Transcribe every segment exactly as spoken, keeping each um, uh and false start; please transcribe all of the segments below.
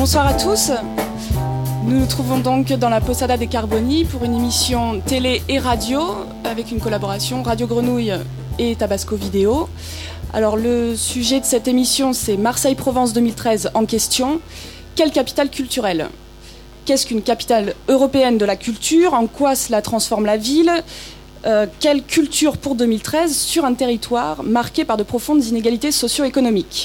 Bonsoir à tous. Nous nous trouvons donc dans la Posada des Carboni pour une émission télé et radio avec une collaboration Radio Grenouille et Tabasco Vidéo. Alors le sujet de cette émission, c'est Marseille-Provence deux mille treize en question. Quelle capitale culturelle ? Qu'est-ce qu'une capitale européenne de la culture ? En quoi cela transforme la ville ? euh, Quelle culture pour deux mille treize sur un territoire marqué par de profondes inégalités socio-économiques ?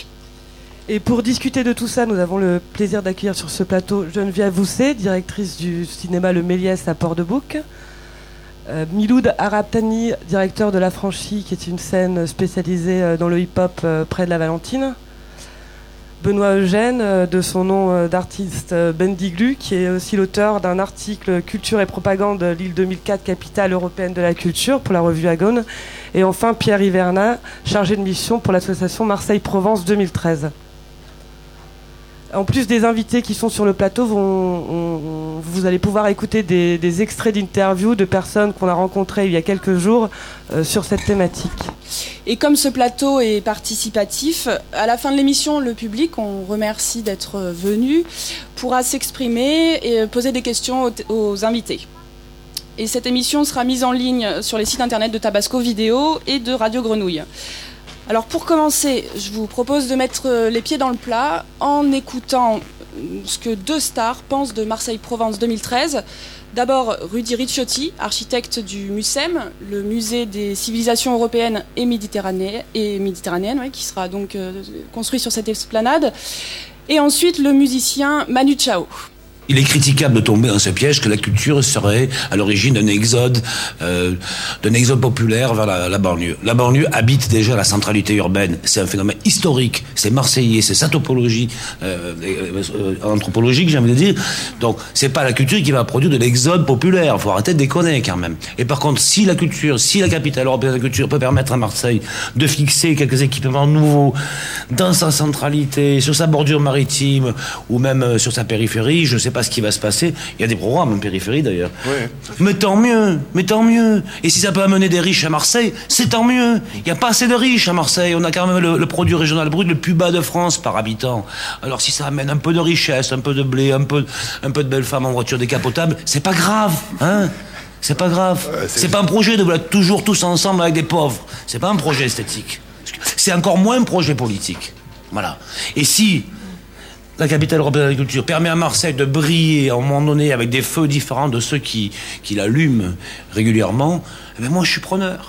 Et pour discuter de tout ça, nous avons le plaisir d'accueillir sur ce plateau Geneviève Vousset, directrice du cinéma Le Méliès à Port-de-Bouc. Euh, Miloud Arabtani, directeur de La Franchie, qui est une scène spécialisée dans le hip-hop euh, près de la Valentine. Benoît Eugène, euh, de son nom euh, d'artiste euh, Bendiglu, qui est aussi l'auteur d'un article Culture et propagande, l'île deux mille quatre, capitale européenne de la culture, pour la revue Agone. Et enfin Pierre Hiverna, chargé de mission pour l'association Marseille-Provence deux mille treize. En plus des invités qui sont sur le plateau, vont, on, on, vous allez pouvoir écouter des, des extraits d'interviews de personnes qu'on a rencontrées il y a quelques jours euh, sur cette thématique. Et comme ce plateau est participatif, à la fin de l'émission, le public, on remercie d'être venu, pourra s'exprimer et poser des questions aux, aux invités. Et cette émission sera mise en ligne sur les sites internet de Tabasco Vidéo et de Radio Grenouille. Alors pour commencer, je vous propose de mettre les pieds dans le plat en écoutant ce que deux stars pensent de Marseille-Provence deux mille treize. D'abord Rudy Ricciotti, architecte du MUCEM, le musée des civilisations européennes et méditerranéennes, et méditerranéennes ouais, qui sera donc euh, construit sur cette esplanade. Et ensuite le musicien Manu Chao. Il est critiquable de tomber dans ce piège que la culture serait à l'origine d'un exode, euh, d'un exode populaire vers la, la banlieue. La banlieue habite déjà la centralité urbaine. C'est un phénomène historique. C'est marseillais. C'est sa topologie euh, euh, anthropologique, j'ai envie de dire. Donc, c'est pas la culture qui va produire de l'exode populaire. Faut arrêter de déconner quand même. Et par contre, si la culture, si la capitale européenne de la culture peut permettre à Marseille de fixer quelques équipements nouveaux dans sa centralité, sur sa bordure maritime ou même sur sa périphérie, je sais pas ce qui va se passer. Il y a des programmes en périphérie d'ailleurs. Oui. Mais tant mieux, mais tant mieux. Et si ça peut amener des riches à Marseille, c'est tant mieux. Il n'y a pas assez de riches à Marseille. On a quand même le, le produit régional brut le plus bas de France par habitant. Alors si ça amène un peu de richesse, un peu de blé, un peu, un peu de belles femmes en voiture décapotable, c'est pas grave, hein. C'est pas grave. Euh, c'est c'est pas un projet de vouloir toujours tous ensemble avec des pauvres. C'est pas un projet esthétique. C'est encore moins un projet politique. Voilà. Et si la capitale européenne de l'agriculture permet à Marseille de briller à un moment donné avec des feux différents de ceux qui, qui l'allument régulièrement, eh bien moi je suis preneur.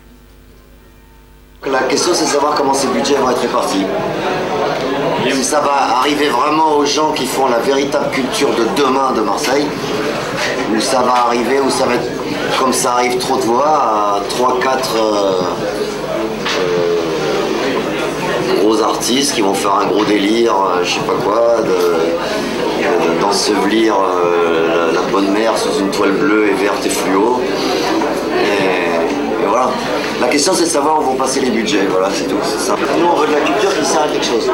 La question c'est de savoir comment ces budgets vont être répartis. Si ça va arriver vraiment aux gens qui font la véritable culture de demain de Marseille, ou ça va arriver, ou ça va être comme ça arrive trop de fois, à trois quatre euh, euh, gros artistes qui vont faire un gros délire, euh, je sais pas quoi, de, de, d'ensevelir euh, la, la bonne mère sous une toile bleue et verte et fluo. Et, et voilà. La question c'est de savoir où vont passer les budgets, voilà, c'est tout. C'est simple. Nous on veut de la culture qui sert à quelque chose.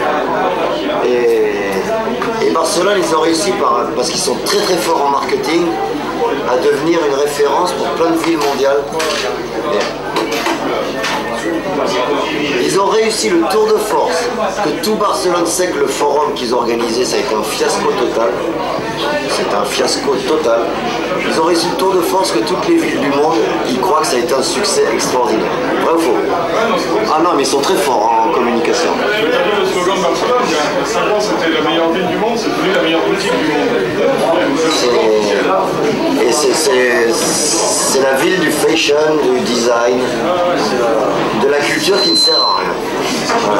Et, et Barcelone ils ont réussi par, parce qu'ils sont très très forts en marketing à devenir une référence pour plein de villes mondiales. Et, ils ont réussi le tour de force, que tout Barcelone sait que le forum qu'ils ont organisé, ça a été un fiasco total. C'est un fiasco total. Ils ont réussi le tour de force que toutes les villes du monde, ils croient que ça a été un succès extraordinaire. Vrai ou faux ? Ah non, mais ils sont très forts en communication. J'ai vu le slogan de Barcelone, il y a cinq ans c'était la meilleure ville du monde, c'est devenu la meilleure boutique du monde. C'est... Et c'est, c'est, c'est la ville du fashion, du design, de la culture qui ne sert à rien. Voilà.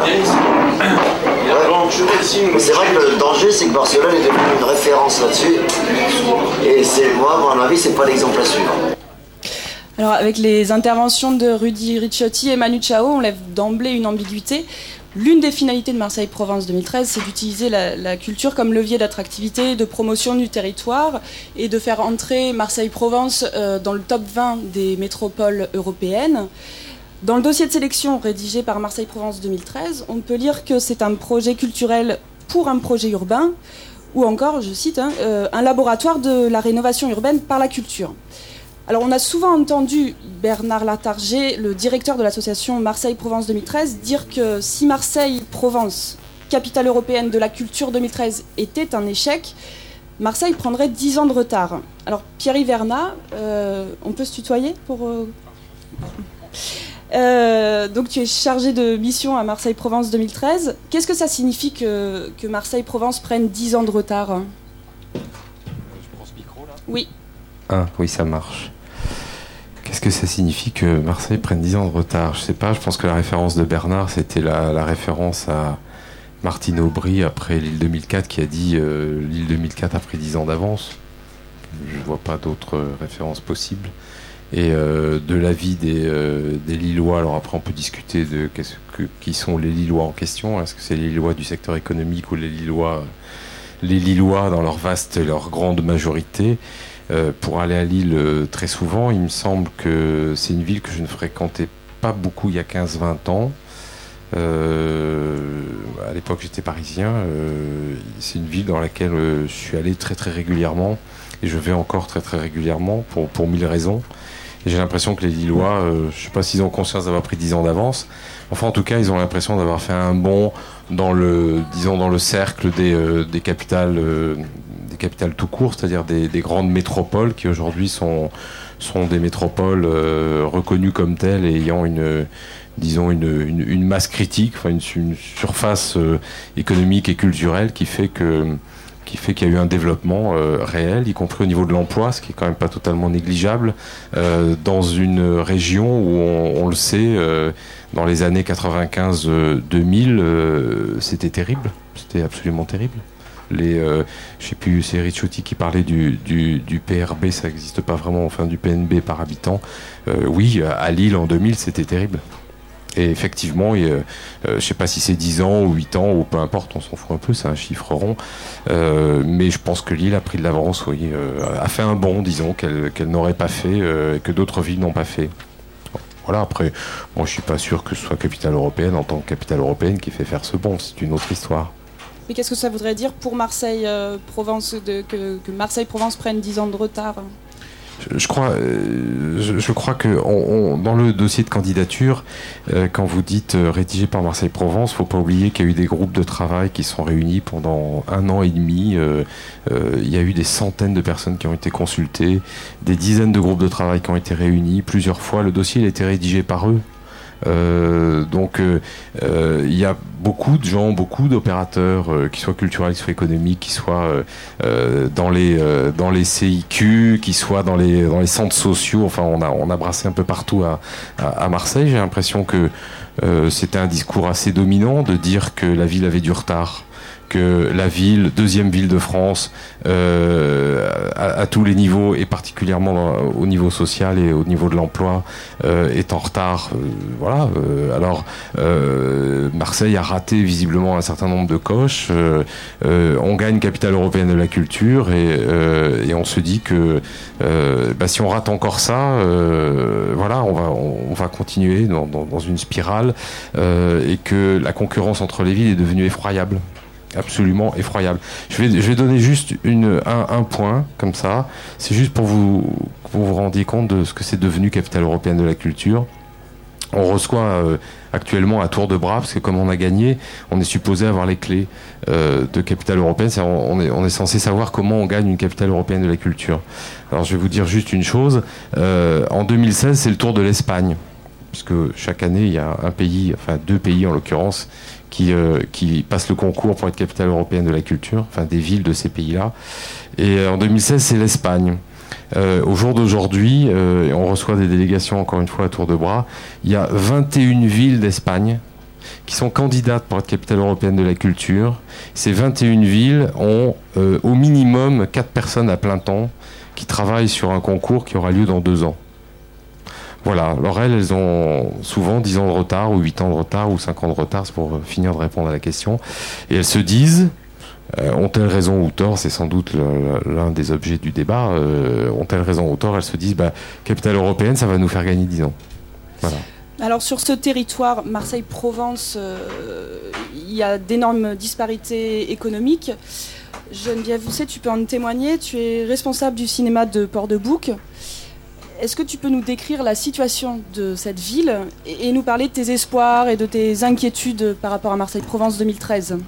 Ouais. Mais c'est vrai que le danger, c'est que Barcelone est devenue une référence là-dessus. Et c'est, moi, à mon avis, c'est pas l'exemple à suivre. Alors, avec les interventions de Rudy Ricciotti et Manu Chao, on lève d'emblée une ambiguïté. L'une des finalités de Marseille-Provence deux mille treize, c'est d'utiliser la, la culture comme levier d'attractivité, de promotion du territoire et de faire entrer Marseille-Provence euh, dans le top vingt des métropoles européennes. Dans le dossier de sélection rédigé par Marseille-Provence deux mille treize, on peut lire que c'est un projet culturel pour un projet urbain, ou encore, je cite, hein, euh, un laboratoire de la rénovation urbaine par la culture. Alors on a souvent entendu Bernard Latarjet, le directeur de l'association Marseille-Provence deux mille treize, dire que si Marseille-Provence capitale européenne de la culture deux mille treize était un échec, Marseille prendrait dix ans de retard. Alors Pierre-Yves Vernat, euh, on peut se tutoyer pour... Euh... Euh, donc tu es chargé de mission à Marseille-Provence deux mille treize. Qu'est-ce que ça signifie que, que Marseille-Provence prenne dix ans de retard ? Je prends ce micro là ? Oui. Ah oui, ça marche. Qu'est-ce que ça signifie que Marseille prenne dix ans de retard ? Je sais pas, je pense que la référence de Bernard, c'était la, la référence à Martine Aubry après l'île deux mille quatre qui a dit euh, l'île deux mille quatre a pris dix ans d'avance. Je vois pas d'autres références possibles. Et euh, de l'avis des, euh, des Lillois, alors après on peut discuter de qu'est-ce que, qui sont les Lillois en question. Est-ce que c'est les Lillois du secteur économique ou les Lillois, les Lillois dans leur vaste, leur grande majorité. Euh, pour aller à Lille euh, très souvent, il me semble que c'est une ville que je ne fréquentais pas beaucoup il y a quinze vingt ans. Euh, à l'époque j'étais parisien. Euh, c'est une ville dans laquelle euh, je suis allé très très régulièrement et je vais encore très très régulièrement pour, pour mille raisons. Et j'ai l'impression que les Lillois, euh, je ne sais pas s'ils ont conscience d'avoir pris dix ans d'avance. Enfin, en tout cas, ils ont l'impression d'avoir fait un bond dans le, disons, dans le cercle des, euh, des capitales, euh, des capitales tout court, c'est-à-dire des, des grandes métropoles qui aujourd'hui sont, sont des métropoles euh, reconnues comme telles et ayant une, disons, une, une, une masse critique, enfin une, une surface euh, économique et culturelle qui fait que qui fait qu'il y a eu un développement euh, réel, y compris au niveau de l'emploi, ce qui est quand même pas totalement négligeable, euh, dans une région où on, on le sait, euh, dans les années quatre-vingt-quinze deux mille, euh, c'était terrible, c'était absolument terrible. Les, euh, je sais plus, c'est Ricciotti qui parlait du, du, du P R B, ça n'existe pas vraiment, enfin du P N B par habitant. Euh, oui, à Lille en deux mille, c'était terrible. Et effectivement, il, euh, je ne sais pas si c'est dix ans ou huit ans ou peu importe, on s'en fout un peu, c'est un chiffre rond. Euh, mais je pense que Lille a pris de l'avance, oui, euh, a fait un bond, disons, qu'elle, qu'elle n'aurait pas fait euh, et que d'autres villes n'ont pas fait. Voilà, après, moi je suis pas sûr que ce soit capitale européenne en tant que capitale européenne qui fait faire ce bond, c'est une autre histoire. Mais qu'est-ce que ça voudrait dire pour Marseille-Provence, euh, que, que Marseille-Provence prenne dix ans de retard ? Je crois, je, je crois que on, on, dans le dossier de candidature, euh, quand vous dites euh, rédigé par Marseille-Provence, faut pas oublier qu'il y a eu des groupes de travail qui sont réunis pendant un an et demi. Euh, euh, il y a eu des centaines de personnes qui ont été consultées, des dizaines de groupes de travail qui ont été réunis plusieurs fois. Le dossier il a été rédigé par eux. Euh, donc il euh, euh, y a beaucoup de gens, beaucoup d'opérateurs, euh, qui soient culturels, qui soient économiques, qui soient euh, euh, dans les euh, dans les C I Q, qui soient dans les dans les centres sociaux. Enfin, on a on a brassé un peu partout à à, à Marseille. J'ai l'impression que euh, c'était un discours assez dominant de dire que la ville avait du retard, que la ville, deuxième ville de France, euh, à, à tous les niveaux, et particulièrement dans, au niveau social et au niveau de l'emploi, euh, est en retard. Euh, voilà. Euh, alors, euh, Marseille a raté visiblement un certain nombre de coches. Euh, euh, on gagne capitale européenne de la culture et, euh, et on se dit que euh, bah, si on rate encore ça, euh, voilà, on va on, on va continuer dans, dans, dans une spirale euh, et que la concurrence entre les villes est devenue effroyable. Absolument effroyable. Je vais, je vais donner juste une, un, un point, comme ça. C'est juste pour vous, pour vous rendiez compte de ce que c'est devenu capitale européenne de la culture. On reçoit euh, actuellement à tour de bras, parce que comme on a gagné, on est supposé avoir les clés euh, de capitale européenne. C'est, on, est, on est censé savoir comment on gagne une capitale européenne de la culture. Alors je vais vous dire juste une chose. Euh, en deux mille seize, c'est le tour de l'Espagne. Puisque chaque année, il y a un pays, enfin deux pays en l'occurrence, qui, euh, qui passent le concours pour être capitale européenne de la culture, enfin des villes de ces pays-là. Et euh, en deux mille seize, c'est l'Espagne. Euh, au jour d'aujourd'hui, euh, on reçoit des délégations encore une fois à tour de bras, il y a vingt et une villes d'Espagne qui sont candidates pour être capitale européenne de la culture. Ces vingt et une villes ont euh, au minimum quatre personnes à plein temps qui travaillent sur un concours qui aura lieu dans deux ans. Voilà, alors elles, elles ont souvent dix ans de retard, ou huit ans de retard, ou cinq ans de retard, c'est pour finir de répondre à la question. Et elles se disent, euh, ont-elles raison ou tort, c'est sans doute le, l'un des objets du débat, euh, ont-elles raison ou tort, elles se disent, bah, capitale européenne, ça va nous faire gagner dix ans. Voilà. Alors sur ce territoire, Marseille-Provence, euh, il y a d'énormes disparités économiques. Geneviève Vousset, tu peux en témoigner, tu es responsable du cinéma de Port-de-Bouc. Est-ce que tu peux nous décrire la situation de cette ville et nous parler de tes espoirs et de tes inquiétudes par rapport à Marseille-Provence deux mille treize ?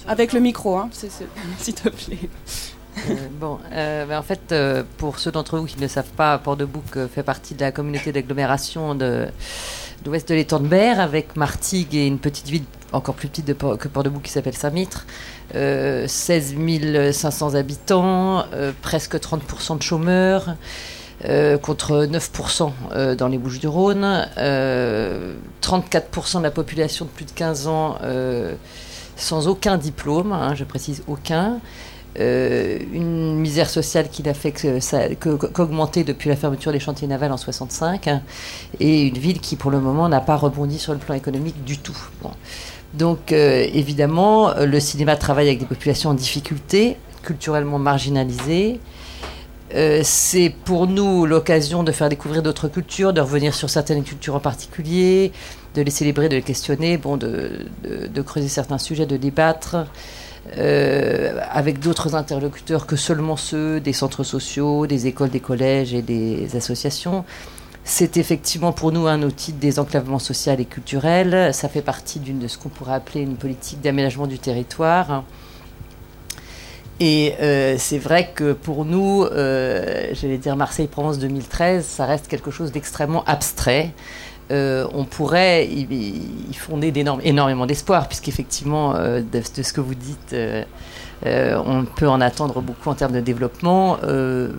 Avec le micro, hein, c'est, c'est, s'il te plaît. Euh, bon, euh, ben en fait, euh, pour ceux d'entre vous qui ne le savent pas, Port-de-Bouc euh, fait partie de la communauté d'agglomération de, de l'ouest de l'étang de Berre, avec Martigues et une petite ville encore plus petite de Port, que Port-de-Bouc qui s'appelle Saint-Mitre. Euh, seize mille cinq cents habitants, euh, presque trente pour cent de chômeurs, euh, contre neuf pour cent euh, dans les Bouches-du-Rhône, euh, trente-quatre pour cent de la population de plus de quinze ans euh, sans aucun diplôme, hein, je précise aucun. Euh, une misère sociale qui n'a fait que ça, que, qu'augmenter depuis la fermeture des chantiers navals en soixante-cinq, hein, et une ville qui pour le moment n'a pas rebondi sur le plan économique du tout. Bon. Donc euh, évidemment, le cinéma travaille avec des populations en difficulté, culturellement marginalisées. Euh, c'est pour nous l'occasion de faire découvrir d'autres cultures, de revenir sur certaines cultures en particulier, de les célébrer, de les questionner, bon, de, de, de creuser certains sujets, de débattre. Euh, avec d'autres interlocuteurs que seulement ceux des centres sociaux, des écoles, des collèges et des associations. C'est effectivement pour nous un outil de désenclavement social et culturel. Ça fait partie d'une de ce qu'on pourrait appeler une politique d'aménagement du territoire. Et euh, c'est vrai que pour nous, euh, j'allais dire Marseille-Provence deux mille treize, ça reste quelque chose d'extrêmement abstrait. Euh, on pourrait y, y fonder énormément d'espoir, puisqu'effectivement, euh, de, de ce que vous dites, euh, euh, on peut en attendre beaucoup en termes de développement. Euh,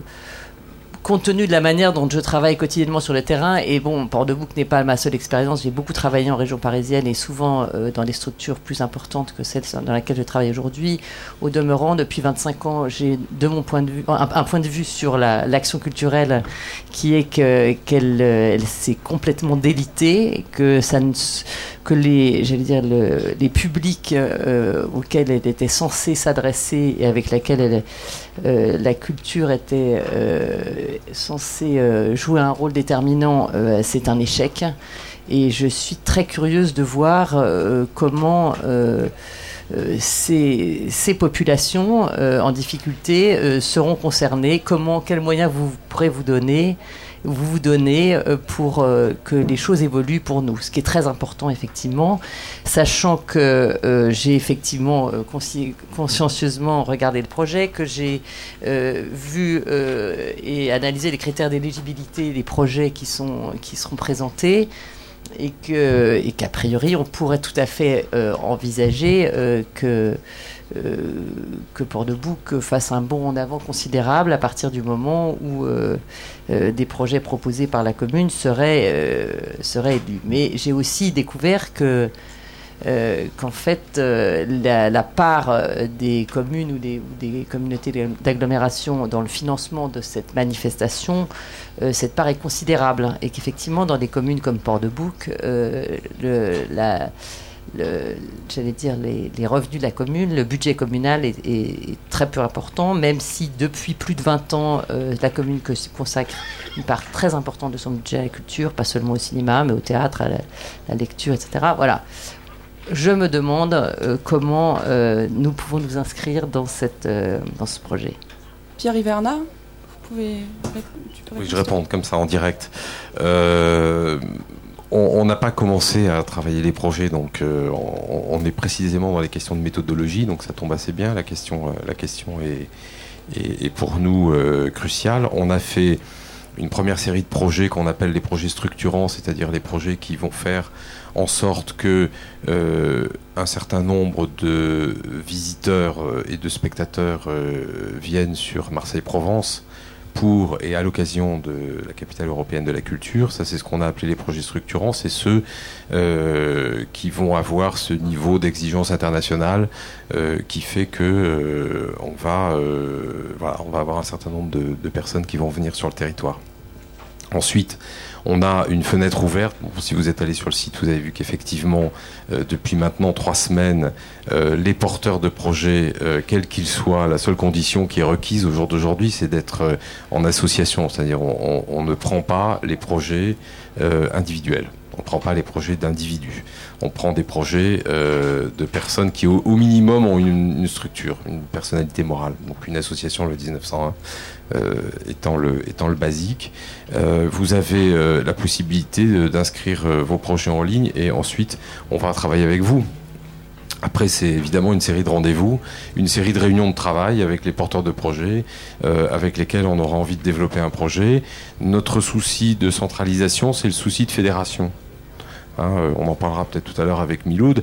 compte tenu de la manière dont je travaille quotidiennement sur le terrain, et bon, Port-de-Bouc n'est pas ma seule expérience, j'ai beaucoup travaillé en région parisienne et souvent euh, dans des structures plus importantes que celle dans laquelle je travaille aujourd'hui. Au demeurant, depuis vingt-cinq ans, j'ai de mon point de vue, un, un point de vue sur la, l'action culturelle qui est que, qu'elle elle s'est complètement délitée, que ça ne... que les, j'allais dire, le, les publics euh, auxquels elle était censée s'adresser et avec lesquels elle, euh, la culture était euh, censée euh, jouer un rôle déterminant, euh, c'est un échec. Et je suis très curieuse de voir euh, comment euh, euh, ces, ces populations euh, en difficulté euh, seront concernées, comment, quels moyens vous pourrez vous donner vous vous donnez pour euh, que les choses évoluent pour nous, ce qui est très important effectivement, sachant que euh, j'ai effectivement euh, consci- consciencieusement regardé le projet, que j'ai euh, vu euh, et analysé les critères d'éligibilité des projets qui, sont, qui seront présentés, et, que, et qu'a priori on pourrait tout à fait euh, envisager euh, que Euh, que Port-de-Bouc fasse un bond en avant considérable à partir du moment où euh, euh, des projets proposés par la commune seraient, euh, seraient élus. Mais j'ai aussi découvert que, euh, qu'en fait, euh, la, la part des communes ou des, ou des communautés d'agglomération dans le financement de cette manifestation, euh, cette part est considérable. Et qu'effectivement, dans des communes comme Port-de-Bouc, euh, le, la... Le, j'allais dire les, les revenus de la commune, le budget communal est, est, est très peu important, même si depuis plus de vingt ans, euh, la commune consacre une part très importante de son budget à la culture, pas seulement au cinéma, mais au théâtre, à la, la lecture, et cetera. Voilà. Je me demande euh, comment euh, nous pouvons nous inscrire dans, cette, euh, dans ce projet. Pierre Hivernat, vous pouvez... Tu peux oui, je réponds comme ça en direct. Euh... On n'a pas commencé à travailler les projets, donc euh, on, on est précisément dans les questions de méthodologie, donc ça tombe assez bien. La question, la question est, est, est pour nous euh, cruciale. On a fait une première série de projets qu'on appelle les projets structurants, c'est-à-dire les projets qui vont faire en sorte que euh, un certain nombre de visiteurs et de spectateurs euh, viennent sur Marseille-Provence pour et à l'occasion de la capitale européenne de la culture. Ça, c'est ce qu'on a appelé les projets structurants. C'est ceux euh, qui vont avoir ce niveau d'exigence internationale euh, qui fait que euh, on va, euh, voilà, on va avoir un certain nombre de, de personnes qui vont venir sur le territoire. Ensuite, on a une fenêtre ouverte. Bon, si vous êtes allé sur le site, vous avez vu qu'effectivement, euh, depuis maintenant trois semaines, euh, les porteurs de projets, euh, quels qu'ils soient, la seule condition qui est requise au jour d'aujourd'hui, c'est d'être euh, en association. C'est-à-dire, on, on, on ne prend pas les projets euh, individuels. On ne prend pas les projets d'individus. On prend des projets euh, de personnes qui, au, au minimum, ont une, une structure, une personnalité morale. Donc, une association, le dix-neuf cent un, euh, étant, le, étant le basique. Euh, vous avez euh, la possibilité de, d'inscrire euh, vos projets en ligne et ensuite, on va travailler avec vous. Après, c'est évidemment une série de rendez-vous, une série de réunions de travail avec les porteurs de projets, euh, avec lesquels on aura envie de développer un projet. Notre souci de centralisation, c'est le souci de fédération. Hein, on en parlera peut-être tout à l'heure avec Miloud.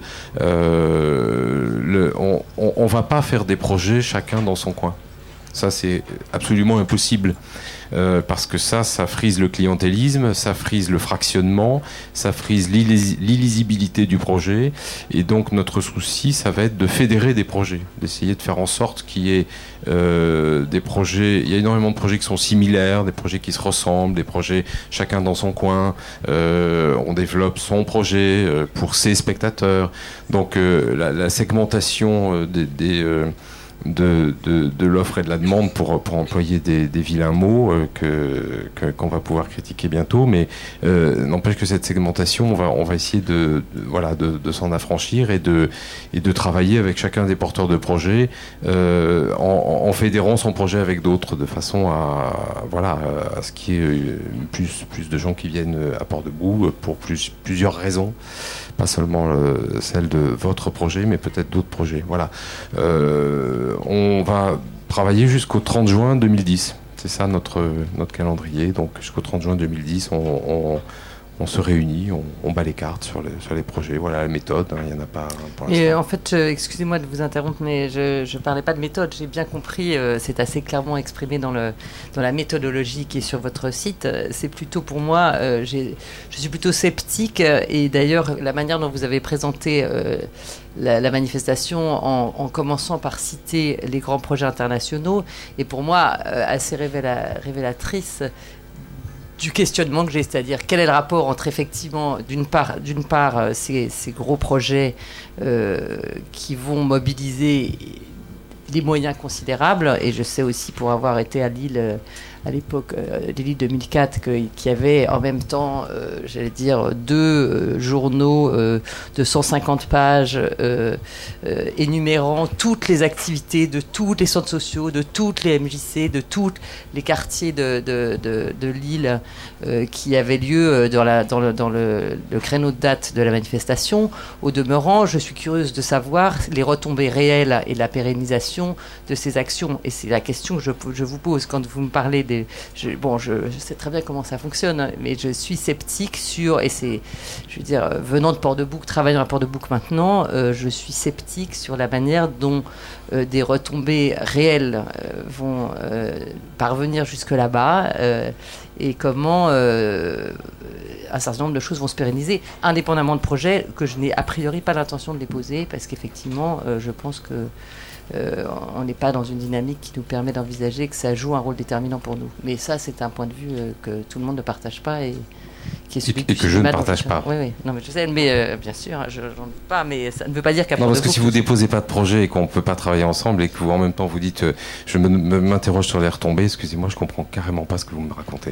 Euh, le, on ne va pas faire des projets chacun dans son coin. Ça, c'est absolument impossible. Euh, parce que ça, ça frise le clientélisme, ça frise le fractionnement, ça frise l'illis- l'illisibilité du projet. Et donc, notre souci, ça va être de fédérer des projets, d'essayer de faire en sorte qu'il y ait euh, des projets. Il y a énormément de projets qui sont similaires, des projets qui se ressemblent, des projets chacun dans son coin. Euh, on développe son projet euh, pour ses spectateurs. Donc, euh, la, la segmentation euh, des... des euh, De, de, de l'offre et de la demande, pour, pour employer des, des vilains mots euh, que, que, qu'on va pouvoir critiquer bientôt, mais euh, n'empêche que cette segmentation, on va, on va essayer de, de, voilà, de, de s'en affranchir et de, et de travailler avec chacun des porteurs de projets euh, en, en fédérant son projet avec d'autres, de façon à, voilà, à ce qu'il y ait plus, plus de gens qui viennent à Port-de-Bouc pour plus, plusieurs raisons. Pas seulement euh, celle de votre projet, mais peut-être d'autres projets. Voilà. Euh, on va travailler jusqu'au trente juin deux mille dix. C'est ça notre, notre calendrier. Donc jusqu'au trente juin deux mille dix, on, on, on se réunit, on, on bat les cartes sur, le, sur les projets. Voilà la méthode, il hein, n'y en a pas pour l'instant. Et en fait, euh, excusez-moi de vous interrompre, mais je ne parlais pas de méthode. J'ai bien compris, euh, c'est assez clairement exprimé dans, le, dans la méthodologie qui est sur votre site. C'est plutôt pour moi, euh, j'ai, je suis plutôt sceptique. Et d'ailleurs, la manière dont vous avez présenté euh, la, la manifestation en, en commençant par citer les grands projets internationaux est pour moi euh, assez révéla, révélatrice du questionnement que j'ai, c'est-à-dire quel est le rapport entre effectivement d'une part, d'une part euh, ces, ces gros projets euh, qui vont mobiliser des moyens considérables, et je sais aussi pour avoir été à Lille euh, à l'époque euh, de Lille deux mille quatre qu'il y avait en même temps, euh, j'allais dire, deux euh, journaux euh, de cent cinquante pages euh, euh, énumérant toutes les activités de tous les centres sociaux, de toutes les M J C, de tous les quartiers de, de, de, de Lille euh, qui avaient lieu dans, la, dans, le, dans le, le créneau de date de la manifestation. Au demeurant, je suis curieuse de savoir les retombées réelles et la pérennisation de ces actions. Et c'est la question que je, je vous pose quand vous me parlez des Je, bon, je, je sais très bien comment ça fonctionne, mais je suis sceptique sur, et c'est, je veux dire, venant de Port-de-Bouc, travaillant à Port-de-Bouc maintenant, euh, je suis sceptique sur la manière dont euh, des retombées réelles euh, vont euh, parvenir jusque là-bas euh, et comment euh, un certain nombre de choses vont se pérenniser, indépendamment de projets que je n'ai a priori pas l'intention de les poser, parce qu'effectivement, euh, je pense que Euh, on n'est pas dans une dynamique qui nous permet d'envisager que ça joue un rôle déterminant pour nous. Mais ça, c'est un point de vue euh, que tout le monde ne partage pas et qui est celui et, et que je ne partage pas. Oui, oui. Non, mais je sais, mais euh, bien sûr, je n'en doute pas, mais ça ne veut pas dire qu'à non, parce que si vous déposez pas de projet et qu'on ne peut pas travailler ensemble et que vous, en même temps, vous dites, euh, je me, me, m'interroge sur les retombées, excusez-moi, je comprends carrément pas ce que vous me racontez.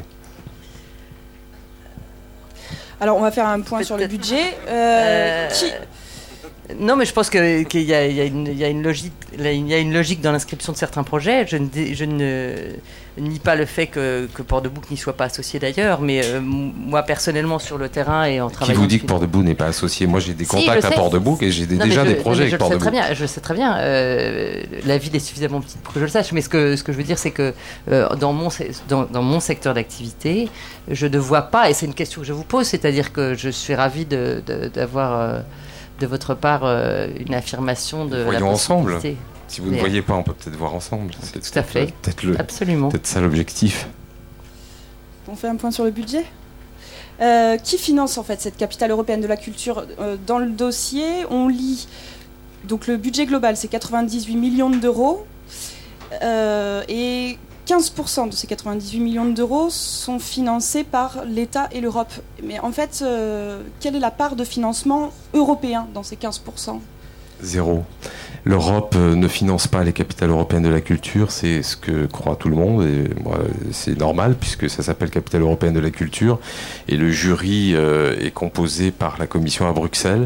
Alors, on va faire un point Peut-être. sur le budget. Euh, euh... Qui... Non, mais je pense que, qu'il y a, il y a une, il y a une logique, il y a une logique dans l'inscription de certains projets. Je ne, je ne nie pas le fait que, que Port-de-Bouc n'y soit pas associé d'ailleurs, mais euh, moi personnellement sur le terrain et en travaillant. Qui vous dit que Port-de-Bouc n'est pas associé? Moi, j'ai des si, contacts à Port-de-Bouc et j'ai des, non, déjà je, des projets avec Port-de-Bouc. Je sais très bien. Euh, la ville est suffisamment petite pour que je le sache, mais ce que ce que je veux dire, c'est que euh, dans mon dans, dans mon secteur d'activité, je ne vois pas, et c'est une question que je vous pose, c'est-à-dire que je suis ravie de, de, d'avoir euh, de votre part euh, une affirmation de Voyons la ensemble. Si vous ne voyez pas, on peut peut-être voir ensemble. C'est tout à fait. Peut-être le, Absolument. Peut-être ça l'objectif. On fait un point sur le budget. Euh, qui finance en fait cette capitale européenne de la culture? euh, Dans le dossier, on lit donc le budget global, c'est quatre-vingt-dix-huit millions d'euros, euh, et quinze pour cent de ces quatre-vingt-dix-huit millions d'euros sont financés par l'État et l'Europe. Mais en fait, euh, quelle est la part de financement européen dans ces quinze pour cent? Zéro. L'Europe euh, ne finance pas les capitales européennes de la culture, c'est ce que croit tout le monde, et moi, c'est normal puisque ça s'appelle Capitale européenne de la culture, et le jury euh, est composé par la Commission à Bruxelles.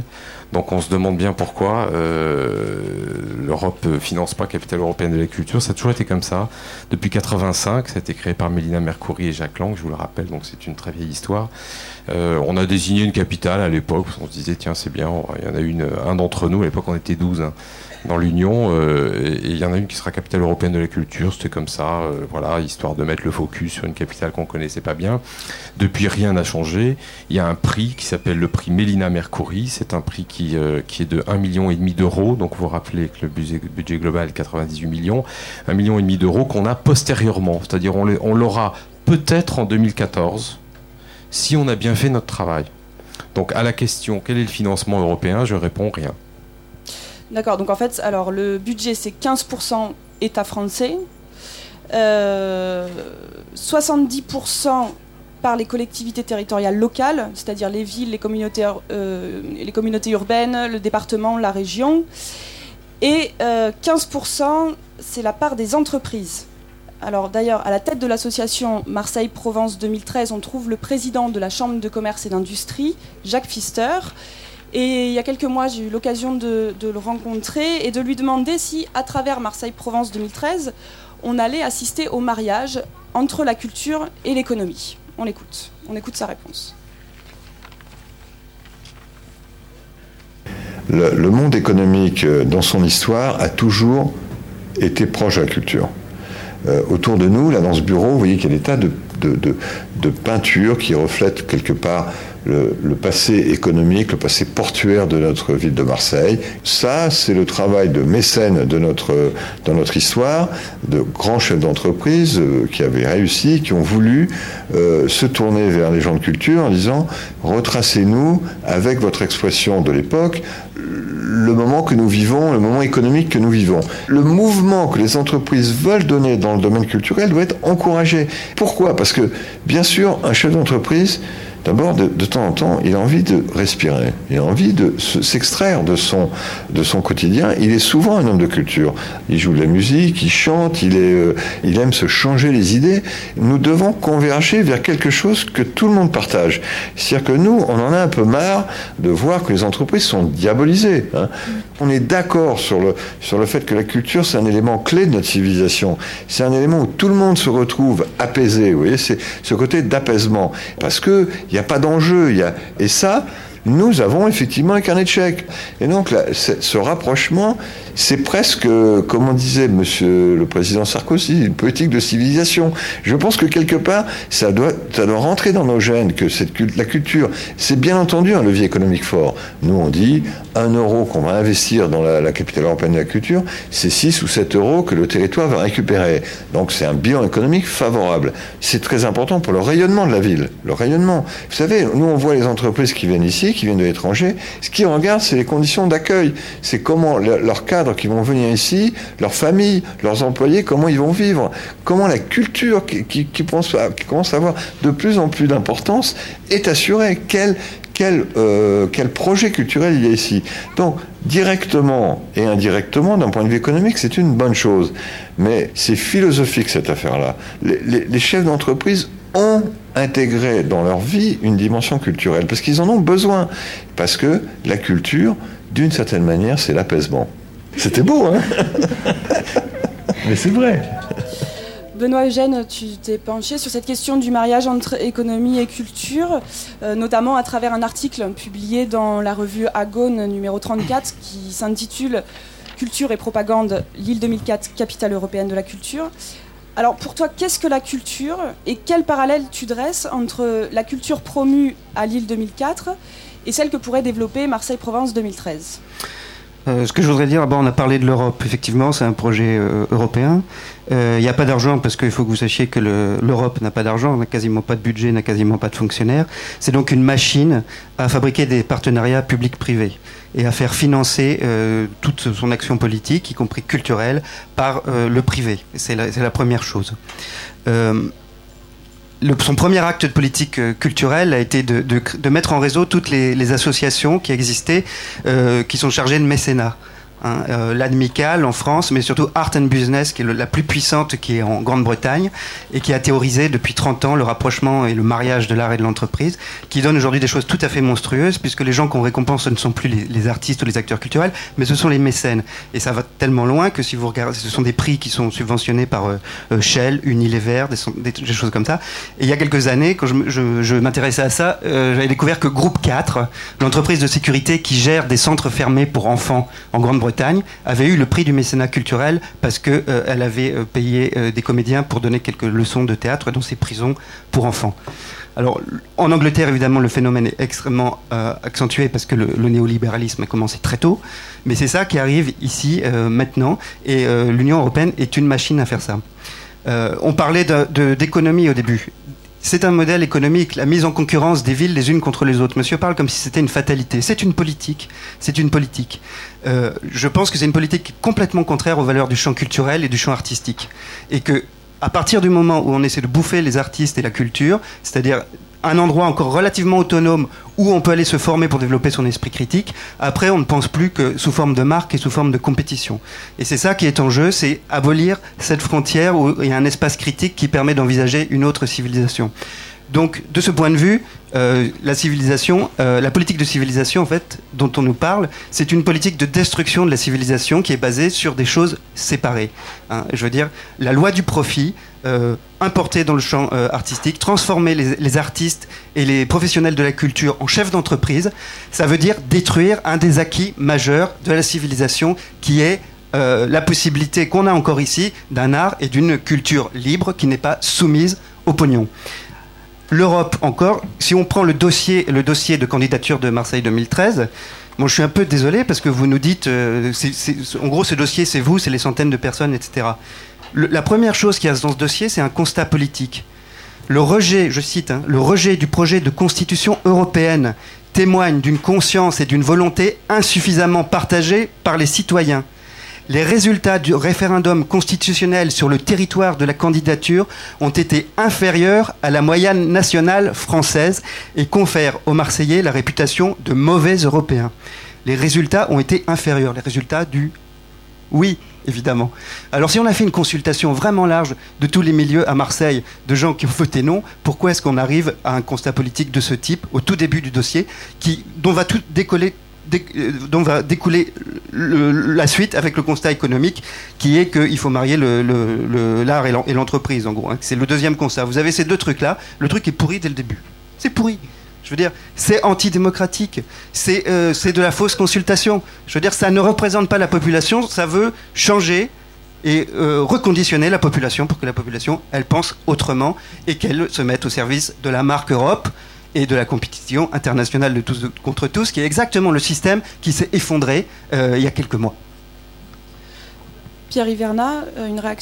Donc on se demande bien pourquoi euh, l'Europe ne finance pas Capitale européenne de la culture. Ça a toujours été comme ça. Depuis quatre-vingt-cinq, ça a été créé par Mélina Mercouri et Jacques Lang, je vous le rappelle, donc c'est une très vieille histoire. Euh, on a désigné une capitale à l'époque, on se disait tiens c'est bien, il y en a une, un d'entre nous, à l'époque on était douze hein, dans l'Union, euh, et il y en a une qui sera Capitale européenne de la culture, c'était comme ça, euh, voilà, histoire de mettre le focus sur une capitale qu'on connaissait pas bien. Depuis rien n'a changé, il y a un prix qui s'appelle le prix Mélina Mercouri, c'est un prix qui, euh, qui est de un virgule cinq million d'euros, donc vous vous rappelez que le budget, budget global est quatre-vingt-dix-huit millions, un virgule cinq million d'euros qu'on a postérieurement, c'est-à-dire on, on l'aura peut-être en deux mille quatorze, si on a bien fait notre travail. Donc à la question quel est le financement européen, je réponds rien. D'accord, donc en fait, alors le budget c'est quinze pour cent État français, euh, soixante-dix pour cent par les collectivités territoriales locales, c'est-à-dire les villes, les communautés, euh, les communautés urbaines, le département, la région, et euh, quinze pour cent c'est la part des entreprises. Alors d'ailleurs, à la tête de l'association Marseille-Provence deux mille treize, on trouve le président de la Chambre de commerce et d'industrie, Jacques Pfister. Et il y a quelques mois, j'ai eu l'occasion de, de le rencontrer et de lui demander si, à travers Marseille-Provence deux mille treize, on allait assister au mariage entre la culture et l'économie. On l'écoute. On écoute sa réponse. Le, le monde économique, dans son histoire, a toujours été proche de la culture. Euh, autour de nous, là dans ce bureau, vous voyez qu'il y a des tas de, de, de, de peintures qui reflètent quelque part le, le passé économique, le passé portuaire de notre ville de Marseille. Ça, c'est le travail de mécènes de notre, dans notre histoire, de grands chefs d'entreprise euh, qui avaient réussi, qui ont voulu euh, se tourner vers les gens de culture en disant « retracez-nous, avec votre expression de l'époque, le moment que nous vivons, le moment économique que nous vivons. » Le mouvement que les entreprises veulent donner dans le domaine culturel doit être encouragé. Pourquoi ? Parce que, bien sûr, un chef d'entreprise, d'abord, de, de temps en temps, il a envie de respirer. Il a envie de se, s'extraire de son, de son quotidien. Il est souvent un homme de culture. Il joue de la musique, il chante, il, est, euh, il aime se changer les idées. Nous devons converger vers quelque chose que tout le monde partage. C'est-à-dire que nous, on en a un peu marre de voir que les entreprises sont diabolisées. Hein. On est d'accord sur le, sur le fait que la culture, c'est un élément clé de notre civilisation. C'est un élément où tout le monde se retrouve apaisé. Vous voyez, c'est ce côté d'apaisement. Parce que il n'y a pas d'enjeu. Il y a... Et ça, nous avons effectivement un carnet de chèques. Et donc, là, ce rapprochement, c'est presque, comme on disait Monsieur le Président Sarkozy, une politique de civilisation. Je pense que quelque part, ça doit, ça doit rentrer dans nos gènes, que cette, la culture, c'est bien entendu un levier économique fort. Nous, on dit, un euro qu'on va investir dans la, la capitale européenne de la culture, c'est six ou sept euros que le territoire va récupérer. Donc, c'est un bilan économique favorable. C'est très important pour le rayonnement de la ville. Le rayonnement. Vous savez, nous, on voit les entreprises qui viennent ici, qui viennent de l'étranger. Ce qu'ils regardent, c'est les conditions d'accueil. C'est comment le, leur cadre qui vont venir ici, leurs familles, leurs employés, comment ils vont vivre, comment la culture qui, qui, qui, pense, qui commence à avoir de plus en plus d'importance est assurée. Quel, quel, euh, quel projet culturel il y a ici. Donc, directement et indirectement, d'un point de vue économique, c'est une bonne chose. Mais c'est philosophique, cette affaire-là. Les, les, les chefs d'entreprise ont intégré dans leur vie une dimension culturelle, parce qu'ils en ont besoin. Parce que la culture, d'une certaine manière, c'est l'apaisement. C'était beau, hein? Mais c'est vrai. Benoît Eugène, tu t'es penché sur cette question du mariage entre économie et culture, euh, notamment à travers un article publié dans la revue Agone numéro trente-quatre qui s'intitule « Culture et propagande, Lille deux mille quatre, capitale européenne de la culture ». Alors pour toi, qu'est-ce que la culture et quel parallèle tu dresses entre la culture promue à Lille deux mille quatre et celle que pourrait développer Marseille-Provence deux mille treize ? Euh, ce que je voudrais dire, bon, on a parlé de l'Europe. Effectivement, c'est un projet euh, européen. Il euh, n'y a pas d'argent parce qu'il faut que vous sachiez que le, l'Europe n'a pas d'argent, n'a quasiment pas de budget, n'a quasiment pas de fonctionnaires. C'est donc une machine à fabriquer des partenariats publics-privés et à faire financer euh, toute son action politique, y compris culturelle, par euh, le privé. C'est la, c'est la première chose. Euh, Le, son premier acte de politique euh, culturelle a été de, de, de mettre en réseau toutes les, les associations qui existaient, euh, qui sont chargées de mécénat. Hein, euh, l'Admical en France, mais surtout Art and Business, qui est le, la plus puissante, qui est en Grande-Bretagne, et qui a théorisé depuis trente ans le rapprochement et le mariage de l'art et de l'entreprise, qui donne aujourd'hui des choses tout à fait monstrueuses, puisque les gens qu'on récompense, ce ne sont plus les, les artistes ou les acteurs culturels, mais ce sont les mécènes. Et ça va tellement loin que si vous regardez, ce sont des prix qui sont subventionnés par euh, euh, Shell, Unilever, des, des, des choses comme ça. Et il y a quelques années, quand je, je, je m'intéressais à ça, euh, j'avais découvert que Groupe quatre, l'entreprise de sécurité qui gère des centres fermés pour enfants en Grande-Bretagne, avait eu le prix du mécénat culturel parce qu'elle euh, avait euh, payé euh, des comédiens pour donner quelques leçons de théâtre dans ces prisons pour enfants. Alors, en Angleterre, évidemment, le phénomène est extrêmement euh, accentué parce que le, le néolibéralisme a commencé très tôt, mais c'est ça qui arrive ici euh, maintenant, et euh, l'Union européenne est une machine à faire ça. Euh, on parlait de, de, d'économie au début. C'est un modèle économique, la mise en concurrence des villes les unes contre les autres. Monsieur parle comme si c'était une fatalité. C'est une politique. C'est une politique. Euh, je pense que c'est une politique complètement contraire aux valeurs du champ culturel et du champ artistique. Et que, à partir du moment où on essaie de bouffer les artistes et la culture, c'est-à-dire un endroit encore relativement autonome où on peut aller se former pour développer son esprit critique, après on ne pense plus que sous forme de marque et sous forme de compétition. Et c'est ça qui est en jeu, c'est abolir cette frontière où il y a un espace critique qui permet d'envisager une autre civilisation. Donc, de ce point de vue, euh, la civilisation, euh, la politique de civilisation, en fait, dont on nous parle, c'est une politique de destruction de la civilisation qui est basée sur des choses séparées. Hein. Je veux dire, la loi du profit, euh, importée dans le champ euh, artistique, transformer les, les artistes et les professionnels de la culture en chefs d'entreprise, ça veut dire détruire un des acquis majeurs de la civilisation qui est euh, la possibilité qu'on a encore ici d'un art et d'une culture libre qui n'est pas soumise au pognon. L'Europe encore, si on prend le dossier, le dossier de candidature de Marseille deux mille treize, bon, je suis un peu désolé parce que vous nous dites, euh, c'est, c'est, en gros ce dossier c'est vous, c'est les centaines de personnes, et cetera. Le, la première chose qu'il y a dans ce dossier, c'est un constat politique. Le rejet, je cite, hein, le rejet du projet de constitution européenne témoigne d'une conscience et d'une volonté insuffisamment partagées par les citoyens. Les résultats du référendum constitutionnel sur le territoire de la candidature ont été inférieurs à la moyenne nationale française et confèrent aux Marseillais la réputation de mauvais Européens. Les résultats ont été inférieurs, les résultats du oui, évidemment. Alors si on a fait une consultation vraiment large de tous les milieux à Marseille, de gens qui ont voté non, pourquoi est-ce qu'on arrive à un constat politique de ce type au tout début du dossier, qui, dont va tout décoller dont va découler le, la suite avec le constat économique qui est qu'il faut marier le, le, le, l'art et l'entreprise en gros, hein. C'est le deuxième constat. Vous avez ces deux trucs là, le truc est pourri dès le début, c'est pourri, je veux dire, c'est antidémocratique, c'est, euh, c'est de la fausse consultation, je veux dire, ça ne représente pas la population, ça veut changer et euh, reconditionner la population pour que la population elle pense autrement et qu'elle se mette au service de la marque Europe et de la compétition internationale de tous contre tous, qui est exactement le système qui s'est effondré euh, il y a quelques mois. Pierre Hivernat, une réaction ?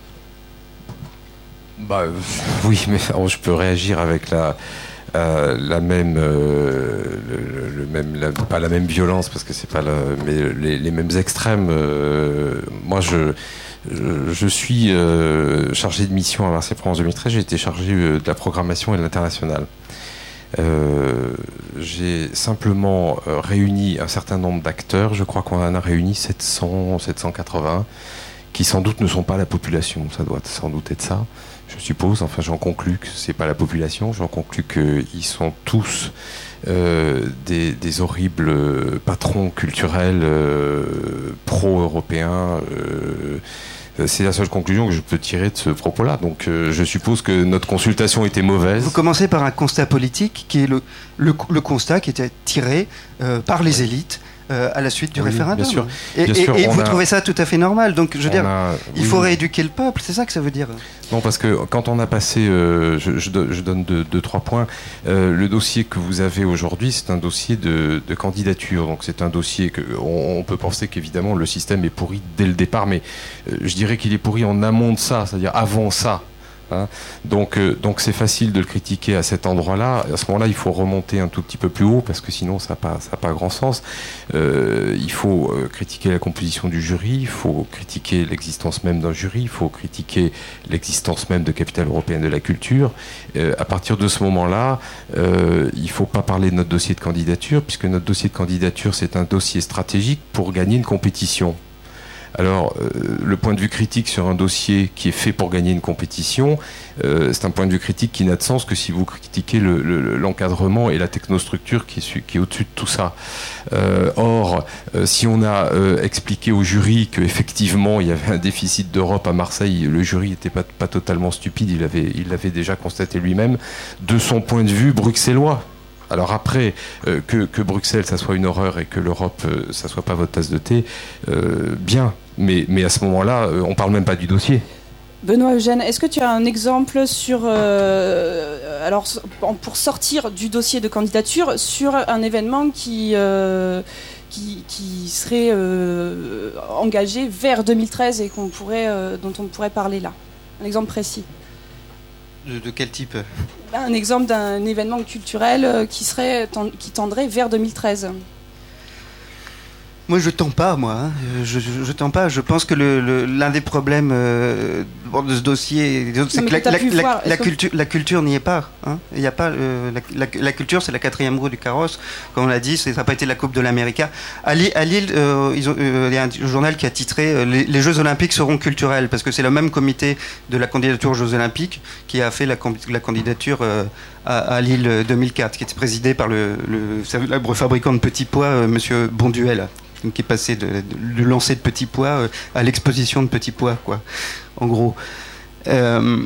Bah, euh, oui, mais alors, je peux réagir avec la, euh, la même, euh, le, le même la, pas la même violence, parce que c'est pas le, mais les, les mêmes extrêmes. Euh, moi, je... Je, je suis euh, chargé de mission à Marseille Provence deux mille treize, j'ai été chargé euh, de la programmation et de l'international. Euh, j'ai simplement euh, réuni un certain nombre d'acteurs, je crois qu'on en a réuni sept cents, sept cent quatre-vingts, qui sans doute ne sont pas la population, ça doit sans doute être ça, je suppose, enfin j'en conclus que c'est pas la population, j'en conclus qu'ils sont tous euh, des, des horribles patrons culturels euh, pro-européens, euh, c'est la seule conclusion que je peux tirer de ce propos-là. Donc euh, je suppose que notre consultation était mauvaise. Vous commencez par un constat politique qui est le, le, le constat qui était tiré euh, par les élites euh, à la suite du oui, référendum. Bien sûr. Et, bien et, sûr, et vous a... trouvez ça tout à fait normal. Donc je veux on dire, a... il oui, faut oui. rééduquer le peuple, c'est ça que ça veut dire. Non, parce que quand on a passé, euh, je, je, je donne deux, deux, trois points. Euh, le dossier que vous avez aujourd'hui, c'est un dossier de, de candidature. Donc c'est un dossier que on, on peut penser qu'évidemment le système est pourri dès le départ, mais euh, je dirais qu'il est pourri en amont de ça, c'est-à-dire avant ça. Hein. Donc, euh, donc c'est facile de le critiquer à cet endroit-là. À ce moment-là, il faut remonter un tout petit peu plus haut parce que sinon, ça n'a pas, ça n'a pas grand sens. Euh, il faut euh, critiquer la composition du jury, il faut critiquer l'existence même d'un jury, il faut critiquer l'existence même de capitale européenne de la culture. Euh, à partir de ce moment-là, euh, il ne faut pas parler de notre dossier de candidature puisque notre dossier de candidature, c'est un dossier stratégique pour gagner une compétition. Alors, euh, le point de vue critique sur un dossier qui est fait pour gagner une compétition, euh, c'est un point de vue critique qui n'a de sens que si vous critiquez le, le, l'encadrement et la technostructure qui est, qui est au-dessus de tout ça. Euh, or, euh, si on a euh, expliqué au jury qu'effectivement il y avait un déficit d'Europe à Marseille, le jury n'était pas, pas totalement stupide, il l'avait il l'avait déjà constaté lui-même, de son point de vue bruxellois. Alors après, euh, que, que Bruxelles, ça soit une horreur et que l'Europe, euh, ça soit pas votre tasse de thé, euh, bien. Mais, mais à ce moment-là, euh, on parle même pas du dossier. Benoît Eugène, est-ce que tu as un exemple sur, euh, alors, pour sortir du dossier de candidature, sur un événement qui, euh, qui, qui serait euh, engagé vers deux mille treize et qu'on pourrait, euh, dont on pourrait parler là? Un exemple précis. De, de quel type? Un exemple d'un événement culturel qui, serait, qui tendrait vers deux mille treize. Moi, je tends pas, moi. Hein. Je, je, je tends pas. Je pense que le, le, l'un des problèmes euh, de ce dossier, c'est non, que, la, la, la, la, culture, la culture n'y est pas. Hein. Il y a pas euh, la, la, la culture, c'est la quatrième roue du carrosse. Comme on l'a dit, ça n'a pas été la Coupe de l'América. À Lille, à Lille euh, ils ont, euh, il y a un journal qui a titré euh, les, les Jeux Olympiques seront culturels, parce que c'est le même comité de la candidature aux Jeux Olympiques qui a fait la, la candidature euh, à, à Lille deux mille quatre, qui était présidé par le, le célèbre fabricant de petits pois, euh, Monsieur Bonduel, qui est passé de, de, de lancer de petits pois euh, à l'exposition de petits pois, quoi, en gros. Euh,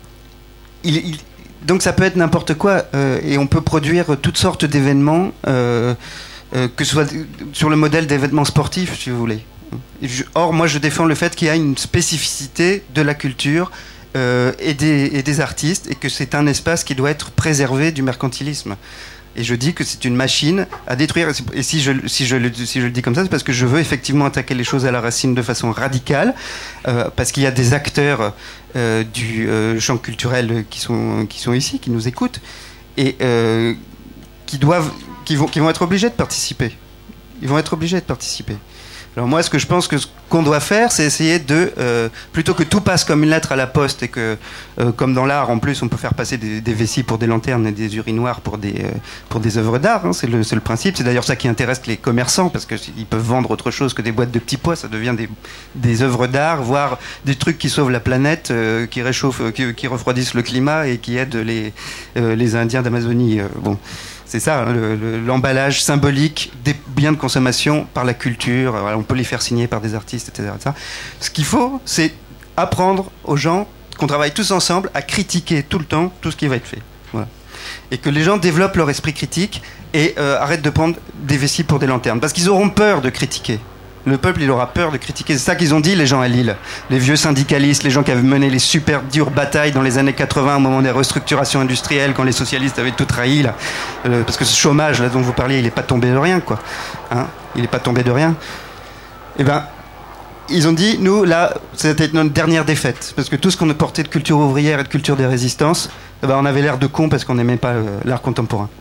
il, il, donc ça peut être n'importe quoi, euh, et on peut produire toutes sortes d'événements, euh, euh, que ce soit sur le modèle d'événements sportifs, si vous voulez. Je, or, moi, je défends le fait qu'il y a une spécificité de la culture euh, et, des, et des artistes, et que c'est un espace qui doit être préservé du mercantilisme. Et je dis que c'est une machine à détruire. Et si je, si, je le, si je le dis comme ça, c'est parce que je veux effectivement attaquer les choses à la racine de façon radicale, euh, parce qu'il y a des acteurs euh, du euh, champ culturel qui sont, qui sont ici, qui nous écoutent, et euh, qui, doivent, qui, vont, qui vont être obligés de participer. Ils vont être obligés de participer. Alors moi, ce que je pense que ce qu'on doit faire, c'est essayer de, euh, plutôt que tout passe comme une lettre à la poste et que, euh, comme dans l'art, en plus, on peut faire passer des, des vessies pour des lanternes et des urinoirs pour des, euh, pour des œuvres d'art, hein, c'est le, c'est le principe. C'est d'ailleurs ça qui intéresse les commerçants, parce qu'ils peuvent vendre autre chose que des boîtes de petits pois, ça devient des, des œuvres d'art, voire des trucs qui sauvent la planète, euh, qui réchauffent, euh, qui, qui refroidissent le climat et qui aident les, euh, les Indiens d'Amazonie. Euh, bon. C'est ça, hein, le, le, l'emballage symbolique des biens de consommation par la culture. Voilà, on peut les faire signer par des artistes, et cetera, et cetera. Ce qu'il faut, c'est apprendre aux gens qu'on travaille tous ensemble à critiquer tout le temps tout ce qui va être fait. Voilà. Et que les gens développent leur esprit critique et euh, arrêtent de prendre des vessies pour des lanternes. Parce qu'ils auront peur de critiquer. Le peuple, il aura peur de critiquer. C'est ça qu'ils ont dit, les gens à Lille. Les vieux syndicalistes, les gens qui avaient mené les super dures batailles dans les années quatre-vingts au moment des restructurations industrielles, quand les socialistes avaient tout trahi, là. Euh, parce que ce chômage, là, dont vous parliez, il n'est pas tombé de rien, quoi. Hein, il n'est pas tombé de rien. Eh ben, ils ont dit, nous, là, c'était notre dernière défaite. Parce que tout ce qu'on a porté de culture ouvrière et de culture des résistances, eh ben, on avait l'air de cons parce qu'on n'aimait pas euh, l'art contemporain.